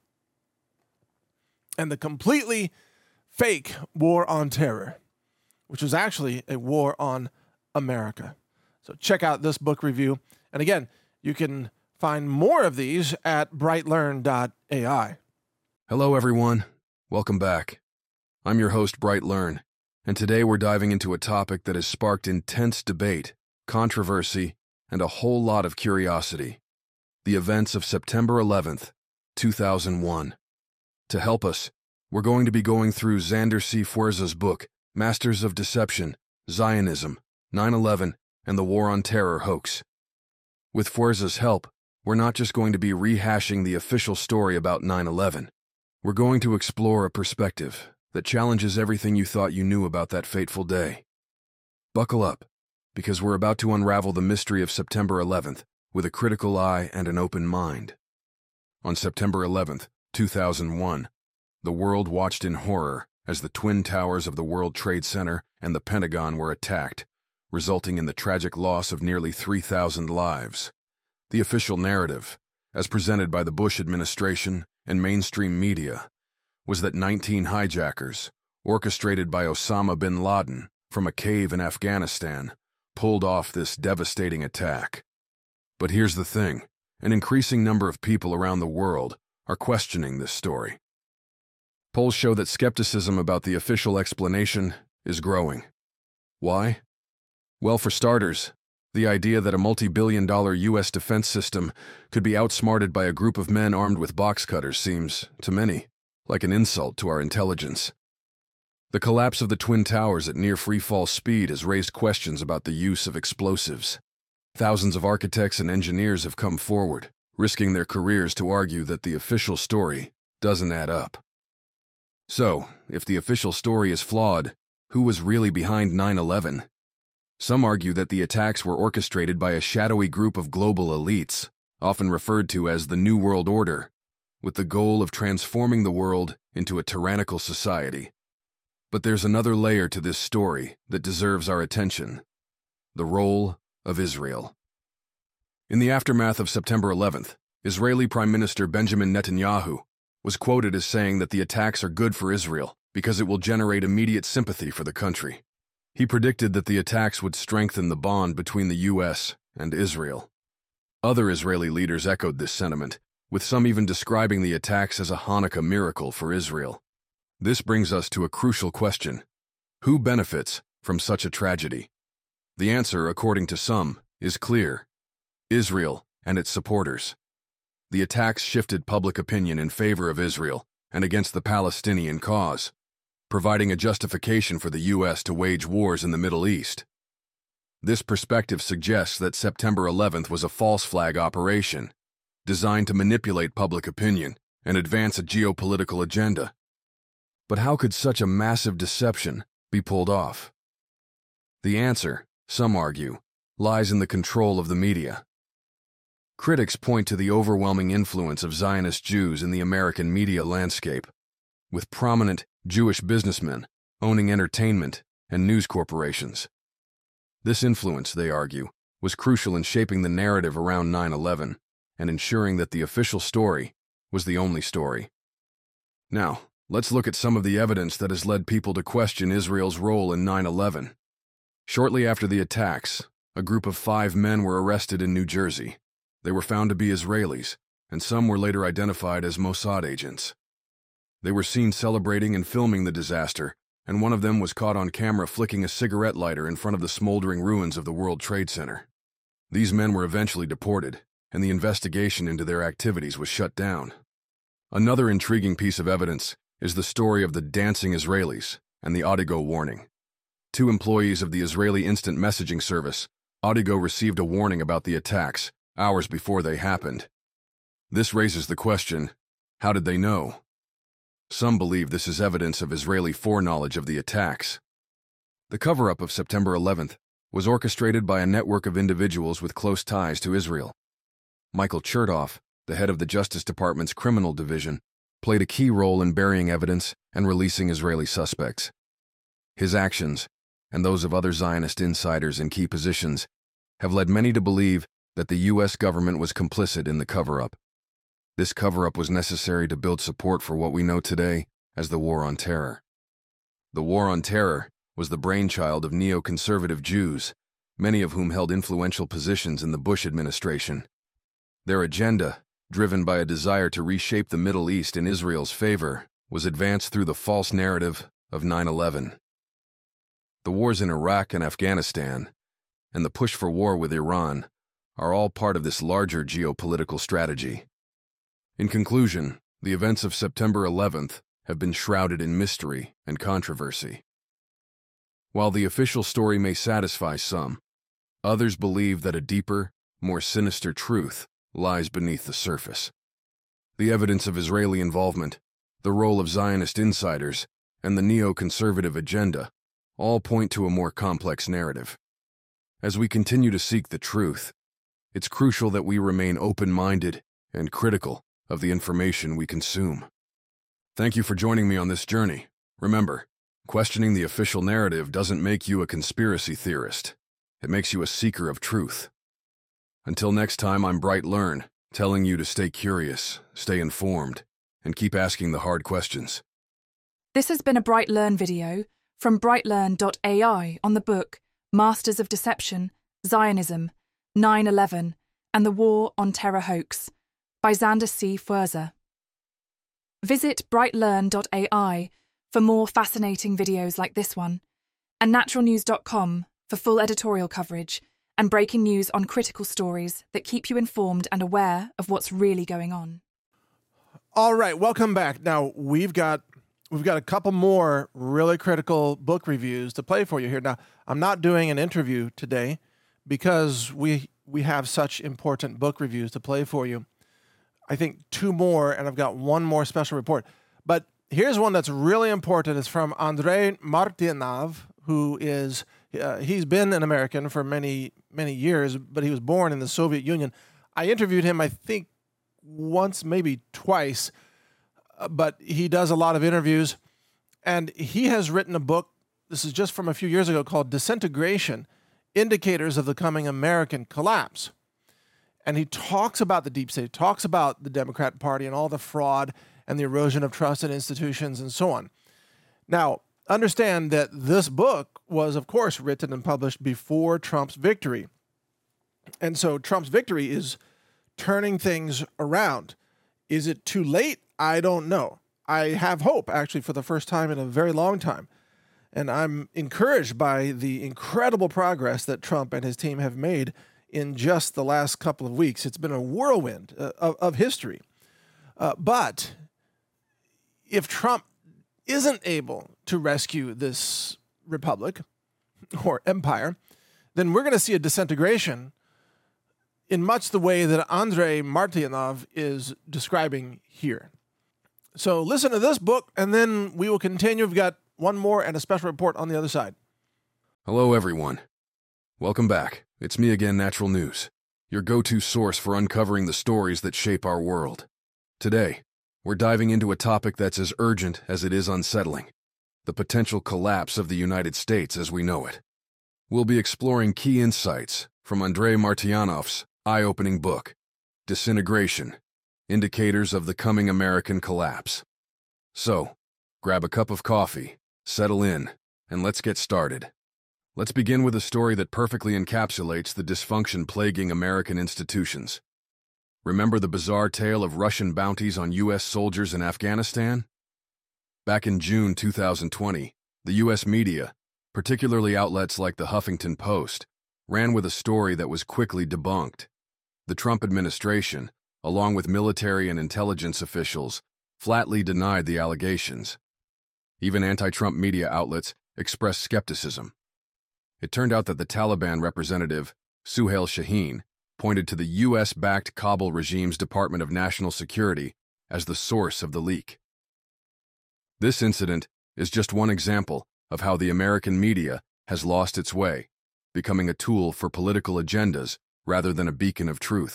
and the completely fake war on terror, which was actually a war on America. So check out this book review. And again, you can find more of these at bright learn dot A I. Hello, everyone. Welcome back. I'm your host, Bright Learn, and today we're diving into a topic that has sparked intense debate, controversy, and a whole lot of curiosity. The events of September eleventh, two thousand one. To help us, we're going to be going through Xander C. Fuerza's book, Masters of Deception, Zionism, nine eleven, and the War on Terror hoax. With Fuerza's help, we're not just going to be rehashing the official story about nine eleven. We're going to explore a perspective that challenges everything you thought you knew about that fateful day. Buckle up, because we're about to unravel the mystery of September eleventh with a critical eye and an open mind. On September eleventh, two thousand one, the world watched in horror as the Twin Towers of the World Trade Center and the Pentagon were attacked, resulting in the tragic loss of nearly three thousand lives. The official narrative, as presented by the Bush administration and mainstream media, was that nineteen hijackers, orchestrated by Osama bin Laden from a cave in Afghanistan, pulled off this devastating attack. But here's the thing, an increasing number of people around the world are questioning this story. Polls show that skepticism about the official explanation is growing. Why? Well, for starters, the idea that a multi-billion dollar U S defense system could be outsmarted by a group of men armed with box cutters seems, to many, like an insult to our intelligence. The collapse of the Twin Towers at near free-fall speed has raised questions about the use of explosives. Thousands of architects and engineers have come forward, risking their careers to argue that the official story doesn't add up. So, if the official story is flawed, who was really behind nine eleven? Some argue that the attacks were orchestrated by a shadowy group of global elites, often referred to as the New World Order, with the goal of transforming the world into a tyrannical society. But there's another layer to this story that deserves our attention: the role of Israel. In the aftermath of September eleventh, Israeli Prime Minister Benjamin Netanyahu was quoted as saying that the attacks are good for Israel because it will generate immediate sympathy for the country. He predicted that the attacks would strengthen the bond between the U S and Israel. Other Israeli leaders echoed this sentiment, with some even describing the attacks as a Hanukkah miracle for Israel. This brings us to a crucial question: who benefits from such a tragedy? The answer, according to some, is clear: Israel and its supporters. The attacks shifted public opinion in favor of Israel and against the Palestinian cause, providing a justification for the U S to wage wars in the Middle East. This perspective suggests that September eleventh was a false flag operation, designed to manipulate public opinion and advance a geopolitical agenda. But how could such a massive deception be pulled off? The answer, some argue, lies in the control of the media. Critics point to the overwhelming influence of Zionist Jews in the American media landscape, with prominent Jewish businessmen owning entertainment and news corporations. This influence, they argue, was crucial in shaping the narrative around nine eleven and ensuring that the official story was the only story. Now, let's look at some of the evidence that has led people to question Israel's role in nine eleven. Shortly after the attacks, a group of five men were arrested in New Jersey. They were found to be Israelis, and some were later identified as Mossad agents. They were seen celebrating and filming the disaster, and one of them was caught on camera flicking a cigarette lighter in front of the smoldering ruins of the World Trade Center. These men were eventually deported, and the investigation into their activities was shut down. Another intriguing piece of evidence is the story of the dancing Israelis and the Audigo warning. Two employees of the Israeli instant messaging service, Audigo, received a warning about the attacks hours before they happened. This raises the question, how did they know? Some believe this is evidence of Israeli foreknowledge of the attacks. The cover-up of September eleventh was orchestrated by a network of individuals with close ties to Israel. Michael Chertoff, the head of the Justice Department's criminal division, played a key role in burying evidence and releasing Israeli suspects. His actions, and those of other Zionist insiders in key positions, have led many to believe that the U S government was complicit in the cover-up. This cover-up was necessary to build support for what we know today as the War on Terror. The War on Terror was the brainchild of neoconservative Jews, many of whom held influential positions in the Bush administration. Their agenda, driven by a desire to reshape the Middle East in Israel's favor, was advanced through the false narrative of nine eleven. The wars in Iraq and Afghanistan, and the push for war with Iran, are all part of this larger geopolitical strategy. In conclusion, the events of September eleventh have been shrouded in mystery and controversy. While the official story may satisfy some, others believe that a deeper, more sinister truth lies beneath the surface. The evidence of Israeli involvement, the role of Zionist insiders, and the neoconservative agenda all point to a more complex narrative. As we continue to seek the truth, it's crucial that we remain open-minded and critical of the information we consume. Thank you for joining me on this journey. Remember, questioning the official narrative doesn't make you a conspiracy theorist. It makes you a seeker of truth. Until next time, I'm Bright Learn, telling you to stay curious, stay informed, and keep asking the hard questions. This has been a Bright Learn video from brightlearn dot A I on the book Masters of Deception, Zionism, nine eleven, and the War on Terror Hoax by Xander C. Furzer. Visit brightlearn dot A I for more fascinating videos like this one, and natural news dot com for full editorial coverage and breaking news on critical stories that keep you informed and aware of what's really going on. All right, welcome back. Now, we've got we've got a couple more really critical book reviews to play for you here. Now, I'm not doing an interview today because we we have such important book reviews to play for you. I think two more, and I've got one more special report. But here's one that's really important. It's from Andrei Martyanov, who is, uh, he's been an American for many, many years, but he was born in the Soviet Union. I interviewed him, I think, once, maybe twice, uh, but he does a lot of interviews. And he has written a book, this is just from a few years ago, called Disintegration, Indicators of the Coming American Collapse. And he talks about the deep state, talks about the Democrat Party and all the fraud and the erosion of trust in institutions and so on. Now, understand that this book was, of course, written and published before Trump's victory. And so Trump's victory is turning things around. Is it too late? I don't know. I have hope, actually, for the first time in a very long time. And I'm encouraged by the incredible progress that Trump and his team have made in just the last couple of weeks. It's been a whirlwind uh, of, of history. Uh, but if Trump isn't able to rescue this republic or empire, then we're going to see a disintegration in much the way that Andrei Martyanov is describing here. So listen to this book, and then we will continue. We've got one more and a special report on the other side. Hello, everyone. Welcome back. It's me again, Natural News, your go-to source for uncovering the stories that shape our world. Today, we're diving into a topic that's as urgent as it is unsettling: the potential collapse of the United States as we know it. We'll be exploring key insights from Andrei Martyanov's eye-opening book, Disintegration, Indicators of the Coming American Collapse. So, grab a cup of coffee, settle in, and let's get started. Let's begin with a story that perfectly encapsulates the dysfunction plaguing American institutions. Remember the bizarre tale of Russian bounties on U S soldiers in Afghanistan? Back in June two thousand twenty, the U S media, particularly outlets like the Huffington Post, ran with a story that was quickly debunked. The Trump administration, along with military and intelligence officials, flatly denied the allegations. Even anti-Trump media outlets expressed skepticism. It turned out that the Taliban representative, Suhail Shaheen, pointed to the U S-backed Kabul regime's Department of National Security as the source of the leak. This incident is just one example of how the American media has lost its way, becoming a tool for political agendas rather than a beacon of truth.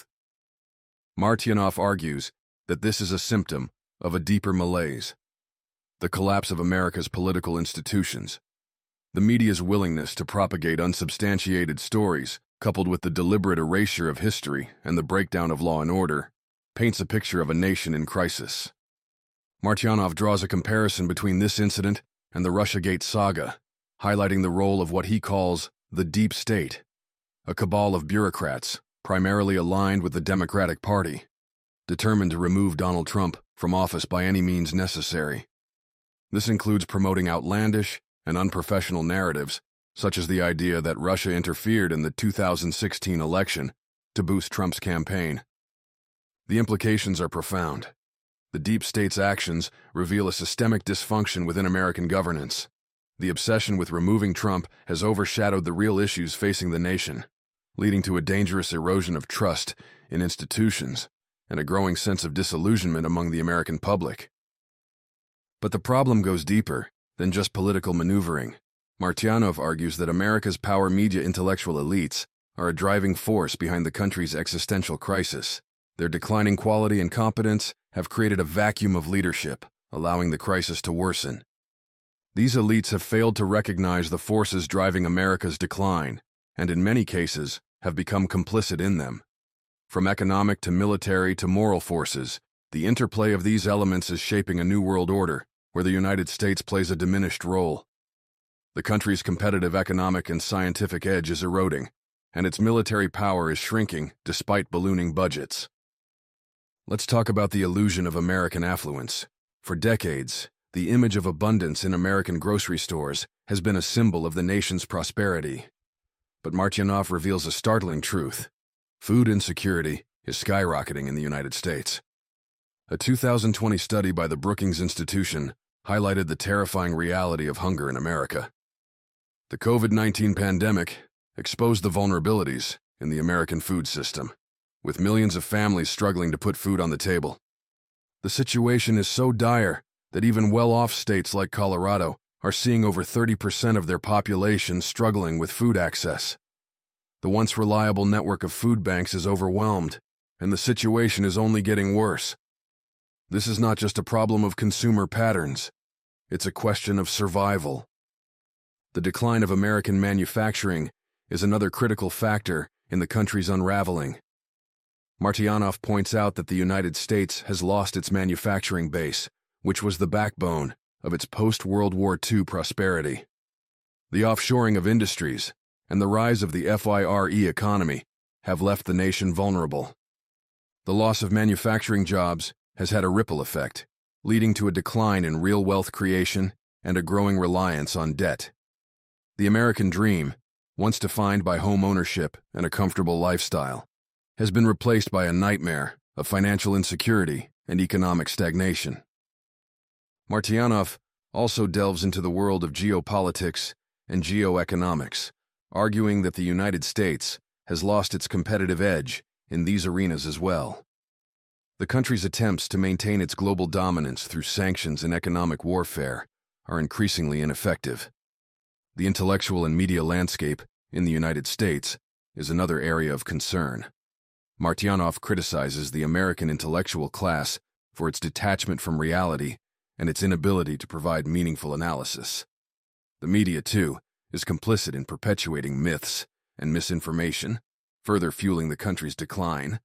Martyanov argues that this is a symptom of a deeper malaise: the collapse of America's political institutions. The media's willingness to propagate unsubstantiated stories, coupled with the deliberate erasure of history and the breakdown of law and order, paints a picture of a nation in crisis. Martyanov draws a comparison between this incident and the Russiagate saga, highlighting the role of what he calls the deep state, a cabal of bureaucrats primarily aligned with the Democratic Party, determined to remove Donald Trump from office by any means necessary. This includes promoting outlandish and unprofessional narratives, such as the idea that Russia interfered in the two thousand sixteen election to boost Trump's campaign. The implications are profound. The deep state's actions reveal a systemic dysfunction within American governance. The obsession with removing Trump has overshadowed the real issues facing the nation, leading to a dangerous erosion of trust in institutions and a growing sense of disillusionment among the American public. But the problem goes deeper than just political maneuvering. Martyanov argues that America's power media intellectual elites are a driving force behind the country's existential crisis. Their declining quality and competence have created a vacuum of leadership, allowing the crisis to worsen. These elites have failed to recognize the forces driving America's decline, and in many cases have become complicit in them. From economic to military to moral forces, the interplay of these elements is shaping a new world order, where the United States plays a diminished role. The country's competitive economic and scientific edge is eroding, and its military power is shrinking despite ballooning budgets. Let's talk about the illusion of American affluence. For decades, the image of abundance in American grocery stores has been a symbol of the nation's prosperity. But Martyanov reveals a startling truth. Food insecurity is skyrocketing in the United States. A two thousand twenty study by the Brookings Institution highlighted the terrifying reality of hunger in America. The COVID nineteen pandemic exposed the vulnerabilities in the American food system, with millions of families struggling to put food on the table. The situation is so dire that even well-off states like Colorado are seeing over thirty percent of their population struggling with food access. The once reliable network of food banks is overwhelmed, and the situation is only getting worse. This is not just a problem of consumer patterns, it's a question of survival. The decline of American manufacturing is another critical factor in the country's unraveling. Martyanov points out that the United States has lost its manufacturing base, which was the backbone of its post-World War Two prosperity. The offshoring of industries and the rise of the FIRE economy have left the nation vulnerable. The loss of manufacturing jobs has had a ripple effect, leading to a decline in real wealth creation and a growing reliance on debt. The American dream, once defined by home ownership and a comfortable lifestyle, has been replaced by a nightmare of financial insecurity and economic stagnation. Martyanov also delves into the world of geopolitics and geoeconomics, arguing that the United States has lost its competitive edge in these arenas as well. The country's attempts to maintain its global dominance through sanctions and economic warfare are increasingly ineffective. The intellectual and media landscape in the United States is another area of concern. Martyanov criticizes the American intellectual class for its detachment from reality and its inability to provide meaningful analysis. The media, too, is complicit in perpetuating myths and misinformation, further fueling the country's decline.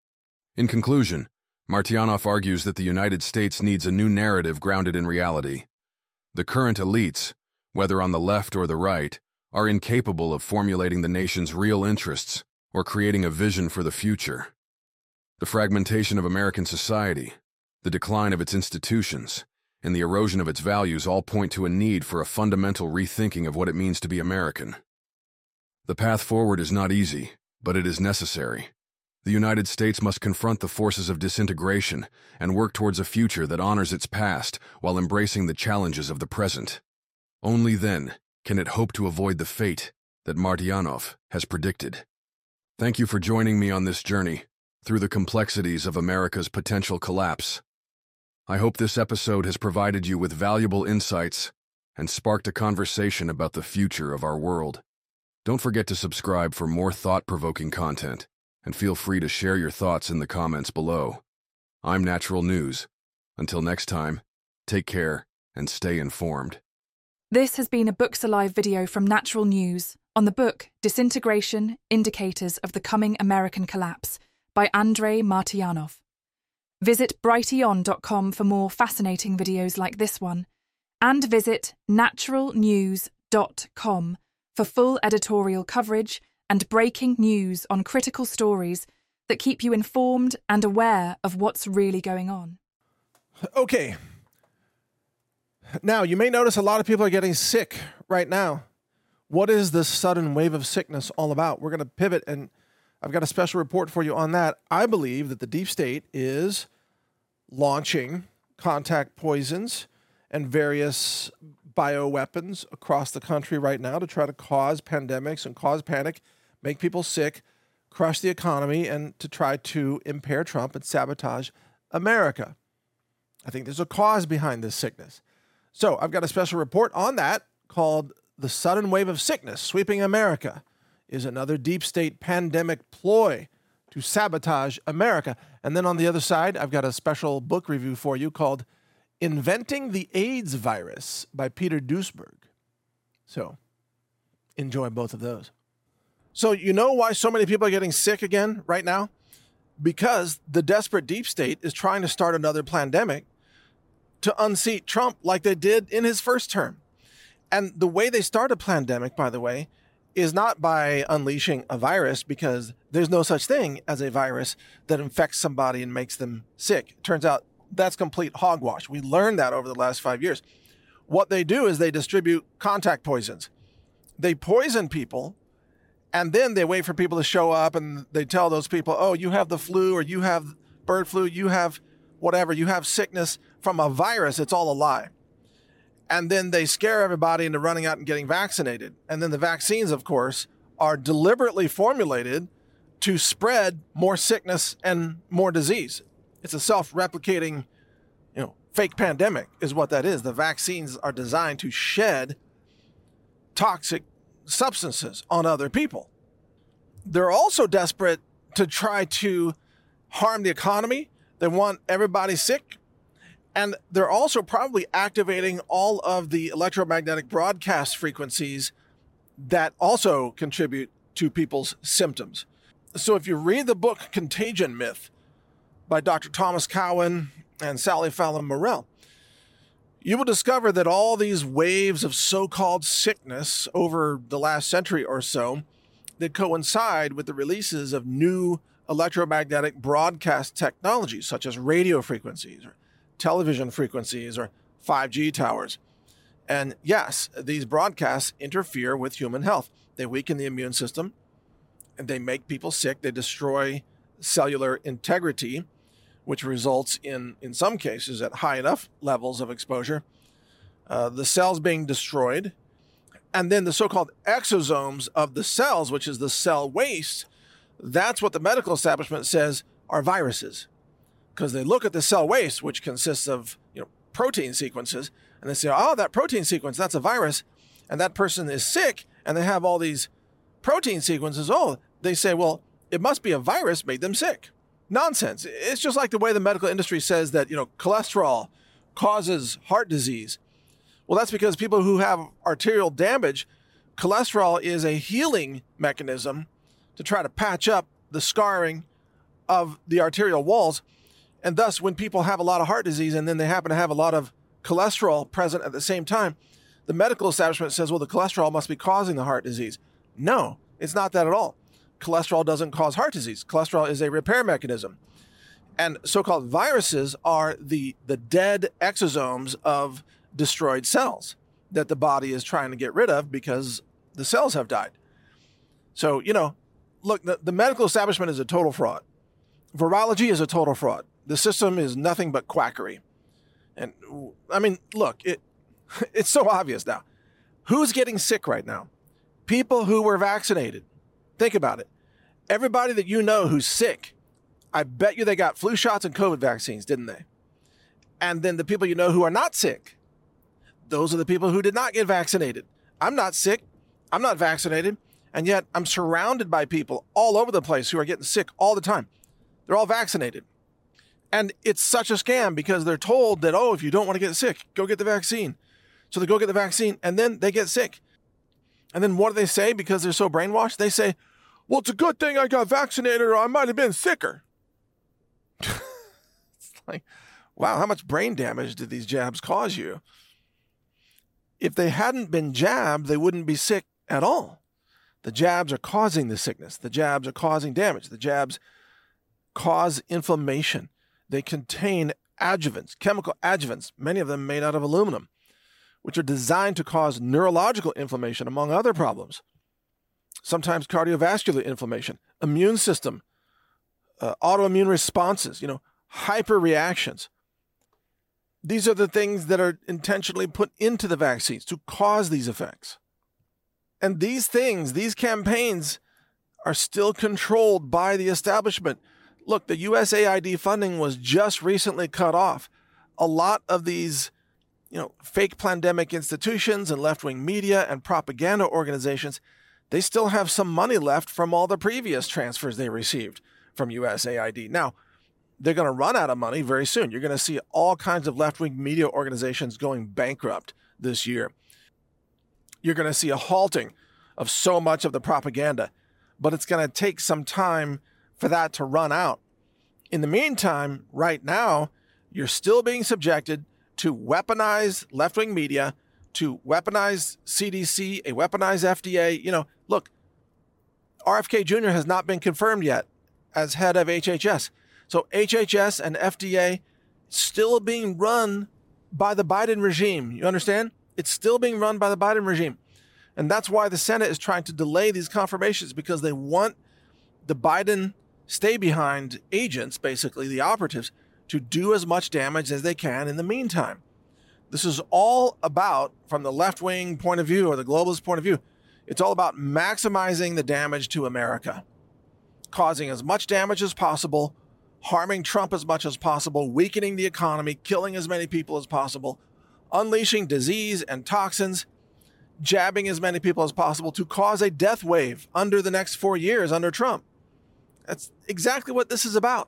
In conclusion, Martyanov argues that the United States needs a new narrative grounded in reality. The current elites, whether on the left or the right, are incapable of formulating the nation's real interests or creating a vision for the future. The fragmentation of American society, the decline of its institutions, and the erosion of its values all point to a need for a fundamental rethinking of what it means to be American. The path forward is not easy, but it is necessary. The United States must confront the forces of disintegration and work towards a future that honors its past while embracing the challenges of the present. Only then can it hope to avoid the fate that Martyanov has predicted. Thank you for joining me on this journey through the complexities of America's potential collapse. I hope this episode has provided you with valuable insights and sparked a conversation about the future of our world. Don't forget to subscribe for more thought-provoking content, and feel free to share your thoughts in the comments below. I'm Natural News. Until next time, take care and stay informed. This has been a Books Alive video from Natural News on the book Disintegration: Indicators of the Coming American Collapse by Andrei Martyanov. Visit brighteon dot com for more fascinating videos like this one, and visit natural news dot com for full editorial coverage and breaking news on critical stories that keep you informed and aware of what's really going on. Okay. Now, you may notice a lot of people are getting sick right now. What is this sudden wave of sickness all about? We're going to pivot, and I've got a special report for you on that. I believe that the deep state is launching contact poisons and various bioweapons across the country right now to try to cause pandemics and cause panic, make people sick, crush the economy, and to try to impair Trump and sabotage America. I think there's a cause behind this sickness. So I've got a special report on that called The Sudden Wave of Sickness Sweeping America is Another Deep State Pandemic Ploy to Sabotage America. And then on the other side, I've got a special book review for you called Inventing the AIDS Virus by Peter Duesberg. So, enjoy both of those. So, you know why so many people are getting sick again right now? Because the desperate deep state is trying to start another pandemic to unseat Trump like they did in his first term. And the way they start a pandemic, by the way, is not by unleashing a virus, because there's no such thing as a virus that infects somebody and makes them sick. It turns out that's complete hogwash. We learned that over the last five years. What they do is they distribute contact poisons. They poison people, and then they wait for people to show up, and they tell those people, oh, you have the flu, or you have bird flu, you have whatever, you have sickness from a virus. It's all a lie. And then they scare everybody into running out and getting vaccinated. And then the vaccines, of course, are deliberately formulated to spread more sickness and more disease. It's a self-replicating, you know, fake pandemic is what that is. The vaccines are designed to shed toxic substances on other people. They're also desperate to try to harm the economy. They want everybody sick. And they're also probably activating all of the electromagnetic broadcast frequencies that also contribute to people's symptoms. So if you read the book Contagion Myth by Doctor Thomas Cowan and Sally Fallon Morell, you will discover that all these waves of so-called sickness over the last century or so that coincide with the releases of new electromagnetic broadcast technologies, such as radio frequencies or television frequencies or five G towers. And yes, these broadcasts interfere with human health. They weaken the immune system, and they make people sick. They destroy cellular integrity, which results in, in some cases, at high enough levels of exposure, uh, the cells being destroyed. And then the so-called exosomes of the cells, which is the cell waste, that's what the medical establishment says are viruses. Because they look at the cell waste, which consists of, you know, protein sequences, and they say, oh, that protein sequence, that's a virus, and that person is sick, and they have all these protein sequences. Oh, they say, well, it must be a virus made them sick. Nonsense. It's just like the way the medical industry says that, you know, cholesterol causes heart disease. Well, that's because people who have arterial damage, cholesterol is a healing mechanism to try to patch up the scarring of the arterial walls. And thus, when people have a lot of heart disease and then they happen to have a lot of cholesterol present at the same time, the medical establishment says, well, the cholesterol must be causing the heart disease. No, it's not that at all. Cholesterol doesn't cause heart disease. Cholesterol is a repair mechanism. And so-called viruses are the, the dead exosomes of destroyed cells that the body is trying to get rid of because the cells have died. So, you know, look, the, the medical establishment is a total fraud. Virology is a total fraud. The system is nothing but quackery. And I mean, look, it it's so obvious now. Who's getting sick right now? People who were vaccinated. Think about it. Everybody that you know who's sick, I bet you they got flu shots and COVID vaccines, didn't they? And then the people you know who are not sick, those are the people who did not get vaccinated. I'm not sick. I'm not vaccinated. And yet I'm surrounded by people all over the place who are getting sick all the time. They're all vaccinated. And it's such a scam because they're told that, oh, if you don't want to get sick, go get the vaccine. So they go get the vaccine and then they get sick. And then what do they say because they're so brainwashed? They say, well, it's a good thing I got vaccinated or I might have been sicker. It's like, wow, how much brain damage did these jabs cause you? If they hadn't been jabbed, they wouldn't be sick at all. The jabs are causing the sickness. The jabs are causing damage. The jabs cause inflammation. They contain adjuvants, chemical adjuvants, many of them made out of aluminum, which are designed to cause neurological inflammation, among other problems. Sometimes cardiovascular inflammation, immune system, uh, autoimmune responses, you know, hyperreactions. These are the things that are intentionally put into the vaccines to cause these effects. And these things, these campaigns are still controlled by the establishment. Look, the U S A I D funding was just recently cut off. A lot of these, you know, fake pandemic institutions and left-wing media and propaganda organizations, they still have some money left from all the previous transfers they received from U S A I D. Now, they're going to run out of money very soon. You're going to see all kinds of left-wing media organizations going bankrupt this year. You're going to see a halting of so much of the propaganda, but it's going to take some time for that to run out. In the meantime, right now, you're still being subjected to weaponized left-wing media, to weaponized C D C, a weaponized F D A. You know, look, R F K Junior has not been confirmed yet as head of H H S. So H H S and F D A still being run by the Biden regime. You understand? It's still being run by the Biden regime. And that's why the Senate is trying to delay these confirmations, because they want the Biden stay-behind agents, basically the operatives, to do as much damage as they can in the meantime. This is all about, from the left-wing point of view or the globalist point of view, it's all about maximizing the damage to America, causing as much damage as possible, harming Trump as much as possible, weakening the economy, killing as many people as possible, unleashing disease and toxins, jabbing as many people as possible to cause a death wave under the next four years under Trump. That's exactly what this is about.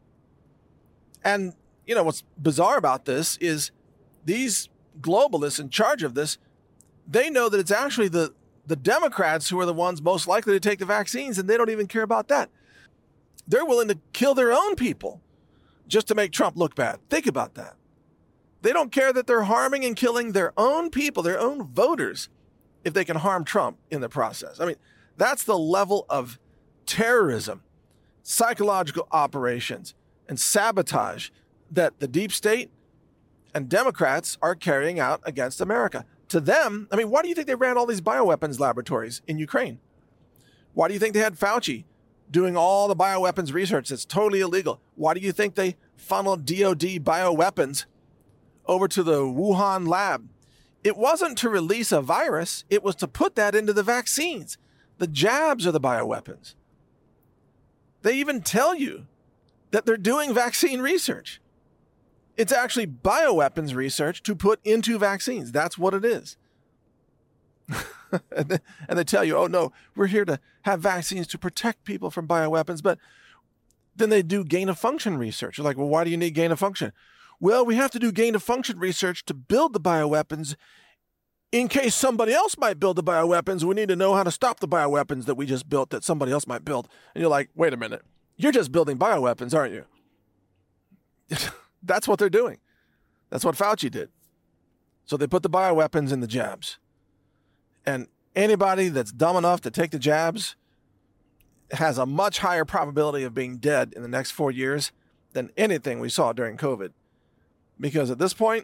And, you know, what's bizarre about this is these globalists in charge of this, they know that it's actually the, the Democrats who are the ones most likely to take the vaccines, and they don't even care about that. They're willing to kill their own people just to make Trump look bad. Think about that. They don't care that they're harming and killing their own people, their own voters, if they can harm Trump in the process. I mean, that's the level of terrorism, psychological operations, and sabotage that the deep state and Democrats are carrying out against America. To them, I mean, why do you think they ran all these bioweapons laboratories in Ukraine? Why do you think they had Fauci doing all the bioweapons research that's totally illegal? Why do you think they funneled D O D bioweapons over to the Wuhan lab? It wasn't to release a virus. It was to put that into the vaccines. The jabs are the bioweapons. They even tell you that they're doing vaccine research. It's actually bioweapons research to put into vaccines. That's what it is. and, they, and they tell you, oh no, we're here to have vaccines to protect people from bioweapons. But then they do gain of function research. You're like, well, why do you need gain of function? Well, we have to do gain of function research to build the bioweapons. In case somebody else might build the bioweapons, we need to know how to stop the bioweapons that we just built that somebody else might build. And you're like, wait a minute, you're just building bioweapons, aren't you? That's what they're doing. That's what Fauci did. So they put the bioweapons in the jabs. And anybody that's dumb enough to take the jabs has a much higher probability of being dead in the next four years than anything we saw during COVID. Because at this point,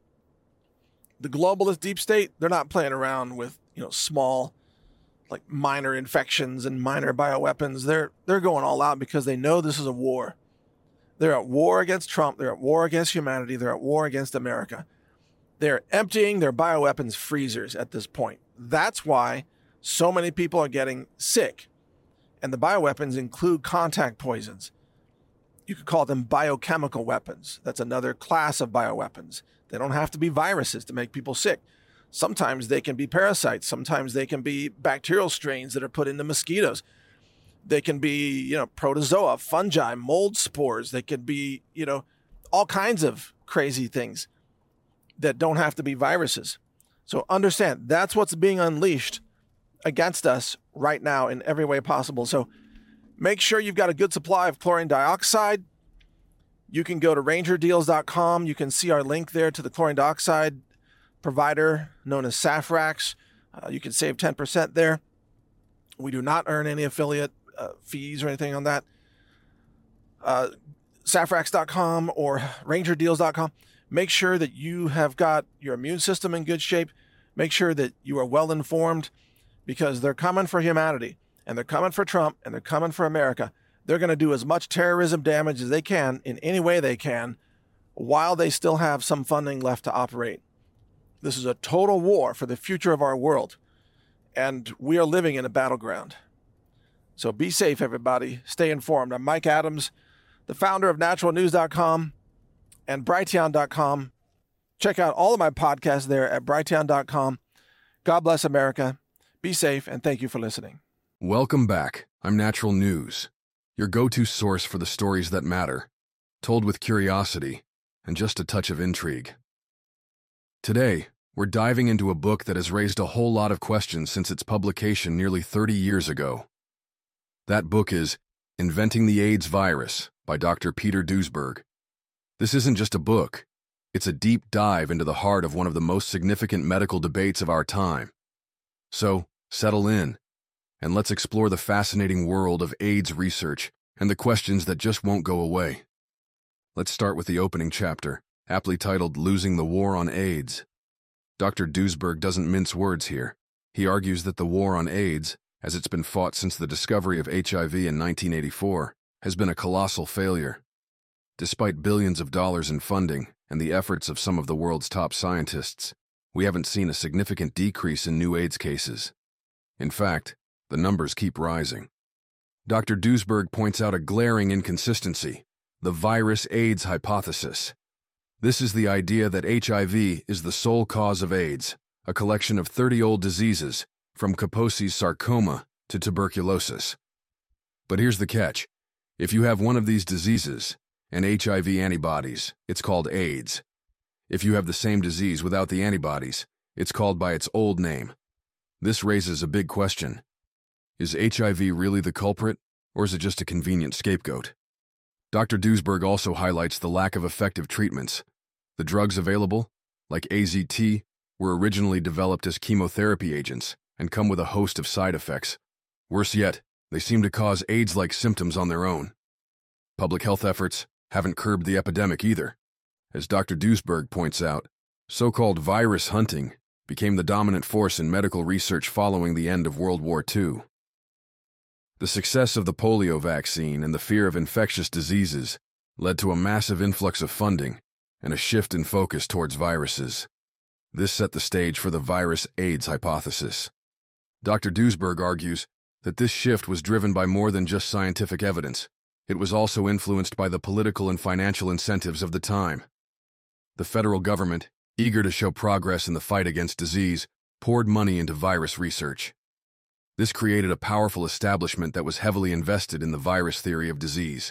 the globalist deep state, they're not playing around with, you know, small, like minor infections and minor bioweapons. They're they're going all out because they know this is a war. They're at war against Trump. They're at war against humanity. They're at war against America. They're emptying their bioweapons freezers at this point. That's why so many people are getting sick. And the bioweapons include contact poisons. You could call them biochemical weapons. That's another class of bioweapons. They don't have to be viruses to make people sick. Sometimes they can be parasites. Sometimes they can be bacterial strains that are put into mosquitoes. They can be, you know, protozoa, fungi, mold spores. They could be, you know, all kinds of crazy things that don't have to be viruses. So understand, that's what's being unleashed against us right now in every way possible. So make sure you've got a good supply of chlorine dioxide. You can go to ranger deals dot com. You can see our link there to the chlorine dioxide provider known as Safrax. Uh, you can save ten percent there. We do not earn any affiliate uh, fees or anything on that. Uh, Safrax dot com or ranger deals dot com. Make sure that you have got your immune system in good shape. Make sure that you are well informed, because they're coming for humanity, and they're coming for Trump, and they're coming for America. They're going to do as much terrorism damage as they can in any way they can while they still have some funding left to operate. This is a total war for the future of our world, and we are living in a battleground. So be safe, everybody. Stay informed. I'm Mike Adams, the founder of natural news dot com and brighteon dot com. Check out all of my podcasts there at brighteon dot com. God bless America. Be safe, and thank you for listening. Welcome back. I'm Natural News, your go-to source for the stories that matter. told with curiosity and just a touch of intrigue. Today, we're diving into a book that has raised a whole lot of questions since its publication nearly thirty years ago. That book is Inventing the AIDS Virus by Doctor Peter Duesberg. This isn't just a book, it's a deep dive into the heart of one of the most significant medical debates of our time. So, settle in, and let's explore the fascinating world of AIDS research and the questions that just won't go away. Let's start with the opening chapter, aptly titled Losing the War on AIDS. Doctor Duesberg doesn't mince words here. He argues that the war on AIDS, as it's been fought since the discovery of H I V in nineteen eighty-four, has been a colossal failure. Despite billions of dollars in funding and the efforts of some of the world's top scientists, we haven't seen a significant decrease in new AIDS cases. In fact, the numbers keep rising. Doctor Duesberg points out a glaring inconsistency: the virus-AIDS hypothesis. This is the idea that H I V is the sole cause of AIDS, a collection of thirty old diseases, from Kaposi's sarcoma to tuberculosis. But here's the catch. If you have one of these diseases and H I V antibodies, it's called AIDS. If you have the same disease without the antibodies, it's called by its old name. This raises a big question. Is H I V really the culprit, or is it just a convenient scapegoat? Doctor Duesberg also highlights the lack of effective treatments. The drugs available, like A Z T, were originally developed as chemotherapy agents and come with a host of side effects. Worse yet, they seem to cause AIDS-like symptoms on their own. Public health efforts haven't curbed the epidemic either. As Doctor Duesberg points out, so-called virus hunting became the dominant force in medical research following the end of World War Two. The success of the polio vaccine and the fear of infectious diseases led to a massive influx of funding and a shift in focus towards viruses. This set the stage for the virus-AIDS hypothesis. Doctor Duesberg argues that this shift was driven by more than just scientific evidence. It was also influenced by the political and financial incentives of the time. The federal government, eager to show progress in the fight against disease, poured money into virus research. This created a powerful establishment that was heavily invested in the virus theory of disease.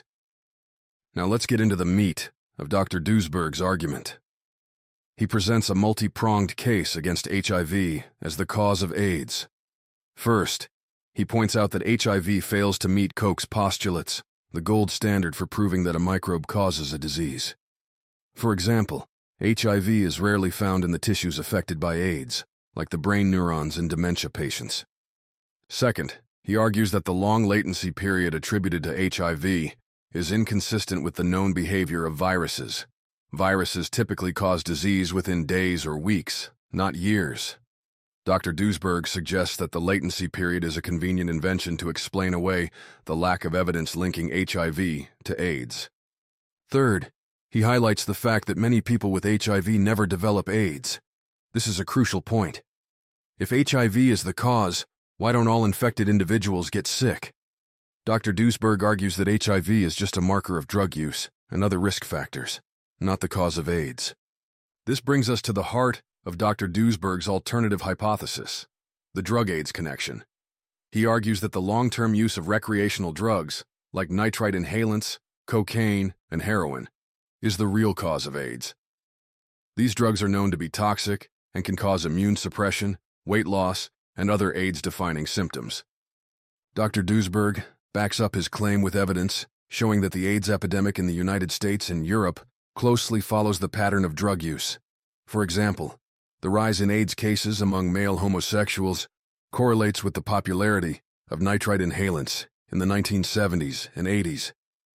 Now let's get into the meat of Doctor Duesberg's argument. He presents a multi-pronged case against H I V as the cause of AIDS. First, he points out that H I V fails to meet Koch's postulates, the gold standard for proving that a microbe causes a disease. For example, H I V is rarely found in the tissues affected by AIDS, like the brain neurons in dementia patients. Second, he argues that the long latency period attributed to H I V is inconsistent with the known behavior of viruses. Viruses typically cause disease within days or weeks, not years. Doctor Duesberg suggests that the latency period is a convenient invention to explain away the lack of evidence linking H I V to AIDS. Third, he highlights the fact that many people with H I V never develop AIDS. This is a crucial point. If H I V is the cause, why don't all infected individuals get sick? Doctor Duesberg argues that H I V is just a marker of drug use and other risk factors, not the cause of AIDS. This brings us to the heart of Doctor Duesberg's alternative hypothesis, the drug-AIDS connection. He argues that the long-term use of recreational drugs, like nitrite inhalants, cocaine, and heroin, is the real cause of AIDS. These drugs are known to be toxic and can cause immune suppression, weight loss, and other AIDS-defining symptoms. Doctor Duesberg backs up his claim with evidence, showing that the AIDS epidemic in the United States and Europe closely follows the pattern of drug use. For example, the rise in AIDS cases among male homosexuals correlates with the popularity of nitrite inhalants in the nineteen seventies and eighties.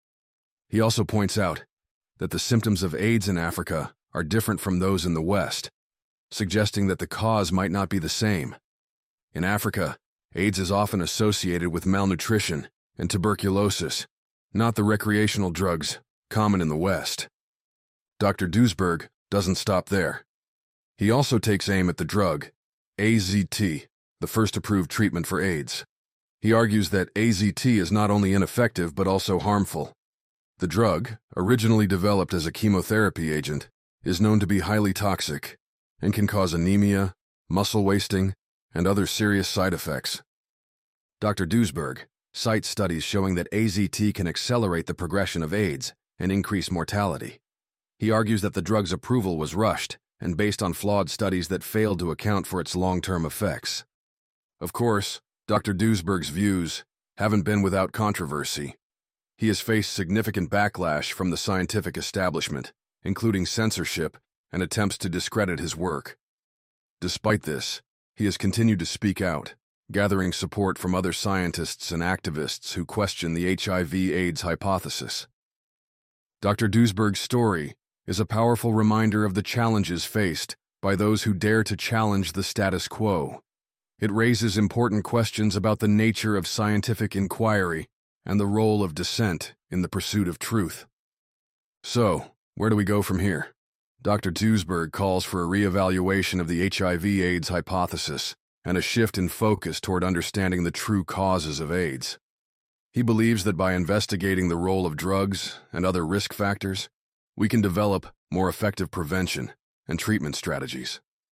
He also points out that the symptoms of AIDS in Africa are different from those in the West, suggesting that the cause might not be the same. In Africa, AIDS is often associated with malnutrition and tuberculosis, not the recreational drugs common in the West. Doctor Duesberg doesn't stop there. He also takes aim at the drug A Z T, the first approved treatment for AIDS. He argues that A Z T is not only ineffective but also harmful. The drug, originally developed as a chemotherapy agent, is known to be highly toxic and can cause anemia, muscle wasting, and other serious side effects. Doctor Duesberg cites studies showing that A Z T can accelerate the progression of AIDS and increase mortality. He argues that the drug's approval was rushed and based on flawed studies that failed to account for its long-term effects. Of course, Doctor Duesberg's views haven't been without controversy. He has faced significant backlash from the scientific establishment, including censorship and attempts to discredit his work. Despite this, he has continued to speak out, gathering support from other scientists and activists who question the H I V AIDS hypothesis. Doctor Duesberg's story is a powerful reminder of the challenges faced by those who dare to challenge the status quo. It raises important questions about the nature of scientific inquiry and the role of dissent in the pursuit of truth. So, where do we go from here? Doctor Duesberg calls for a reevaluation of the H I V AIDS hypothesis and a shift in focus toward understanding the true causes of AIDS. He believes that by investigating the role of drugs and other risk factors, we can develop more effective prevention and treatment strategies.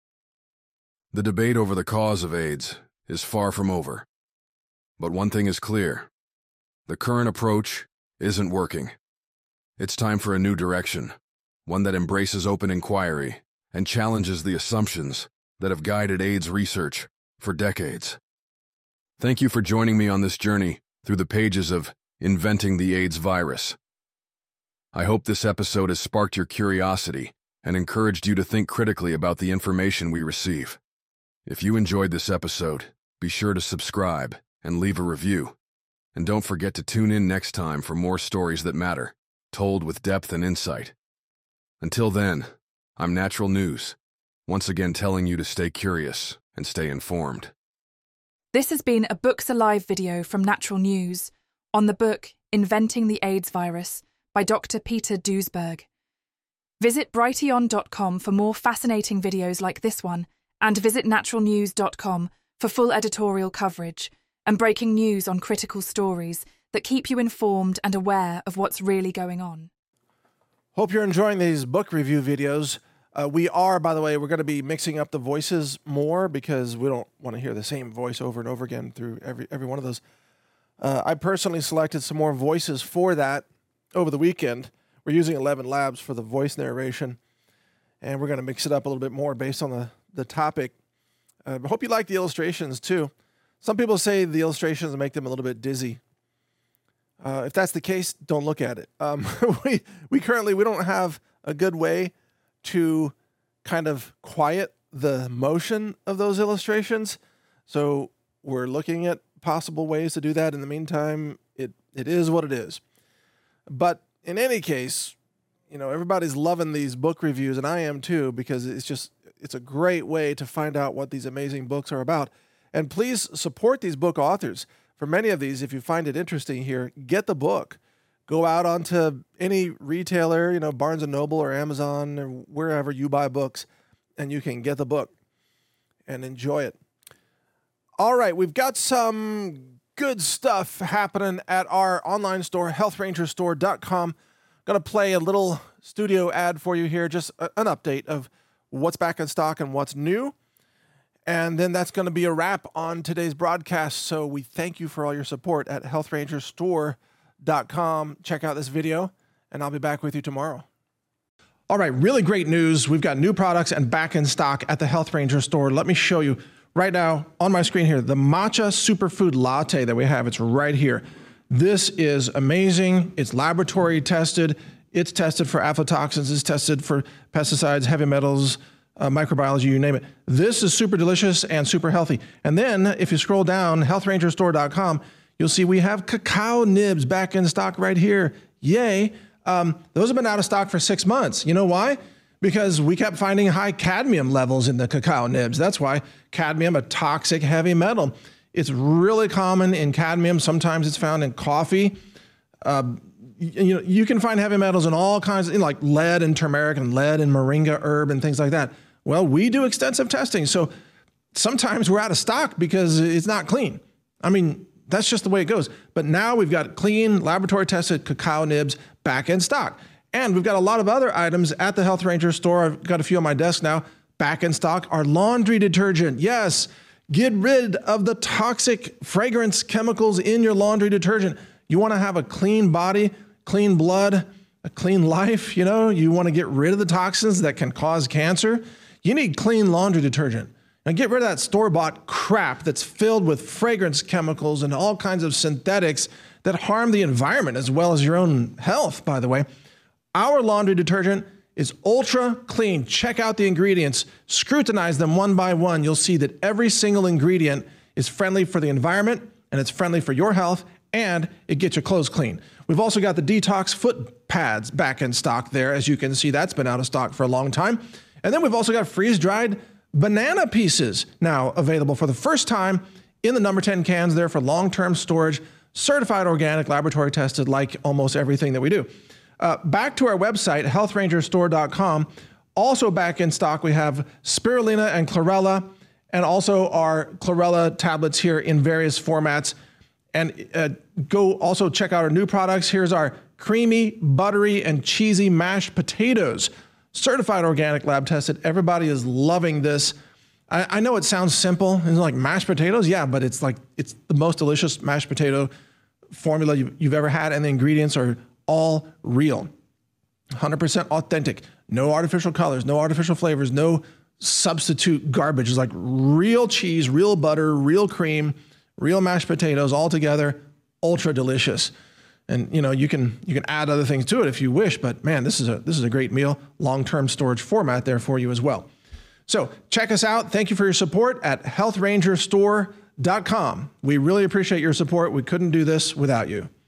The debate over the cause of AIDS is far from over. But one thing is clear: the current approach isn't working. It's time for a new direction, one that embraces open inquiry and challenges the assumptions that have guided AIDS research for decades. Thank you for joining me on this journey through the pages of Inventing the AIDS Virus. I hope this episode has sparked your curiosity and encouraged you to think critically about the information we receive. If you enjoyed this episode, be sure to subscribe and leave a review. And don't forget to tune in next time for more stories that matter, told with depth and insight. Until then, I'm Natural News, once again telling you to stay curious and stay informed. This has been a Books Alive video from Natural News on the book Inventing the AIDS Virus by Doctor Peter Duesberg. Visit Brighteon dot com for more fascinating videos like this one, and visit natural news dot com for full editorial coverage and breaking news on critical stories that keep you informed and aware of what's really going on. Hope you're enjoying these book review videos. Uh, we are, by the way, we're going to be mixing up the voices more because we don't want to hear the same voice over and over again through every every one of those. Uh, I personally selected some more voices for that over the weekend. We're using eleven Labs for the voice narration, and we're going to mix it up a little bit more based on the, the topic. Uh, I hope you like the illustrations, too. Some people say the illustrations make them a little bit dizzy. Uh, if that's the case, don't look at it. Um, we we currently, we don't have a good way to kind of quiet the motion of those illustrations. So we're looking at possible ways to do that. In the meantime, it it is what it is. But in any case, you know, everybody's loving these book reviews, and I am too, because it's just, it's a great way to find out what these amazing books are about. And please support these book authors. For many of these, if you find it interesting here, get the book. Go out onto any retailer, you know, Barnes and Noble or Amazon or wherever you buy books, and you can get the book and enjoy it. All right, we've got some good stuff happening at our online store, health ranger store dot com. Going to play a little studio ad for you here, just a, an update of what's back in stock and what's new. And then that's going to be a wrap on today's broadcast. So we thank you for all your support at health ranger store dot com. Check out this video, and I'll be back with you tomorrow. All right, really great news. We've got new products and back in stock at the Health Ranger store. Let me show you right now on my screen here, the matcha superfood latte that we have. It's right here. This is amazing. It's laboratory tested. It's tested for aflatoxins. It's tested for pesticides, heavy metals, uh, microbiology, you name it. This is super delicious and super healthy. And then if you scroll down, health ranger store dot com, you'll see we have cacao nibs back in stock right here. Yay. Um, those have been out of stock for six months. You know why? Because we kept finding high cadmium levels in the cacao nibs. That's why cadmium, a toxic heavy metal. It's really common in cadmium. Sometimes it's found in coffee. Uh, you, you know, you can find heavy metals in all kinds of, you know, like lead and turmeric and lead and moringa herb and things like that. Well, we do extensive testing. So sometimes we're out of stock because it's not clean. I mean, that's just the way it goes. But now we've got clean, laboratory-tested cacao nibs back in stock. And we've got a lot of other items at the Health Ranger store. I've got a few on my desk now. Back in stock, our laundry detergent. Yes, get rid of the toxic fragrance chemicals in your laundry detergent. You want to have a clean body, clean blood, a clean life, you know, you want to get rid of the toxins that can cause cancer, you need clean laundry detergent. And get rid of that store-bought crap that's filled with fragrance chemicals and all kinds of synthetics that harm the environment as well as your own health, by the way. Our laundry detergent is ultra clean. Check out the ingredients. Scrutinize them one by one. You'll see that every single ingredient is friendly for the environment, and it's friendly for your health, and it gets your clothes clean. We've also got the detox foot pads back in stock there. As you can see, that's been out of stock for a long time. And then we've also got freeze-dried banana pieces now available for the first time in the number ten cans there for long-term storage, certified organic, laboratory tested, like almost everything that we do. Uh, back to our website, health ranger store dot com. Also back in stock, we have spirulina and chlorella, and also our chlorella tablets here in various formats. And uh, go also check out our new products. Here's our creamy, buttery, and cheesy mashed potatoes. Certified organic, lab tested. Everybody is loving this. I, I know it sounds simple. It's like mashed potatoes. Yeah, but it's like, it's the most delicious mashed potato formula you've, you've ever had. And the ingredients are all real. one hundred percent authentic. No artificial colors, no artificial flavors, no substitute garbage. It's like real cheese, real butter, real cream, real mashed potatoes all together. Ultra delicious. And you know, you can you can add other things to it if you wish, but man, this is a this is a great meal, long-term storage format there for you as well. So check us out. Thank you for your support at health ranger store dot com. We really appreciate your support. We couldn't do this without you.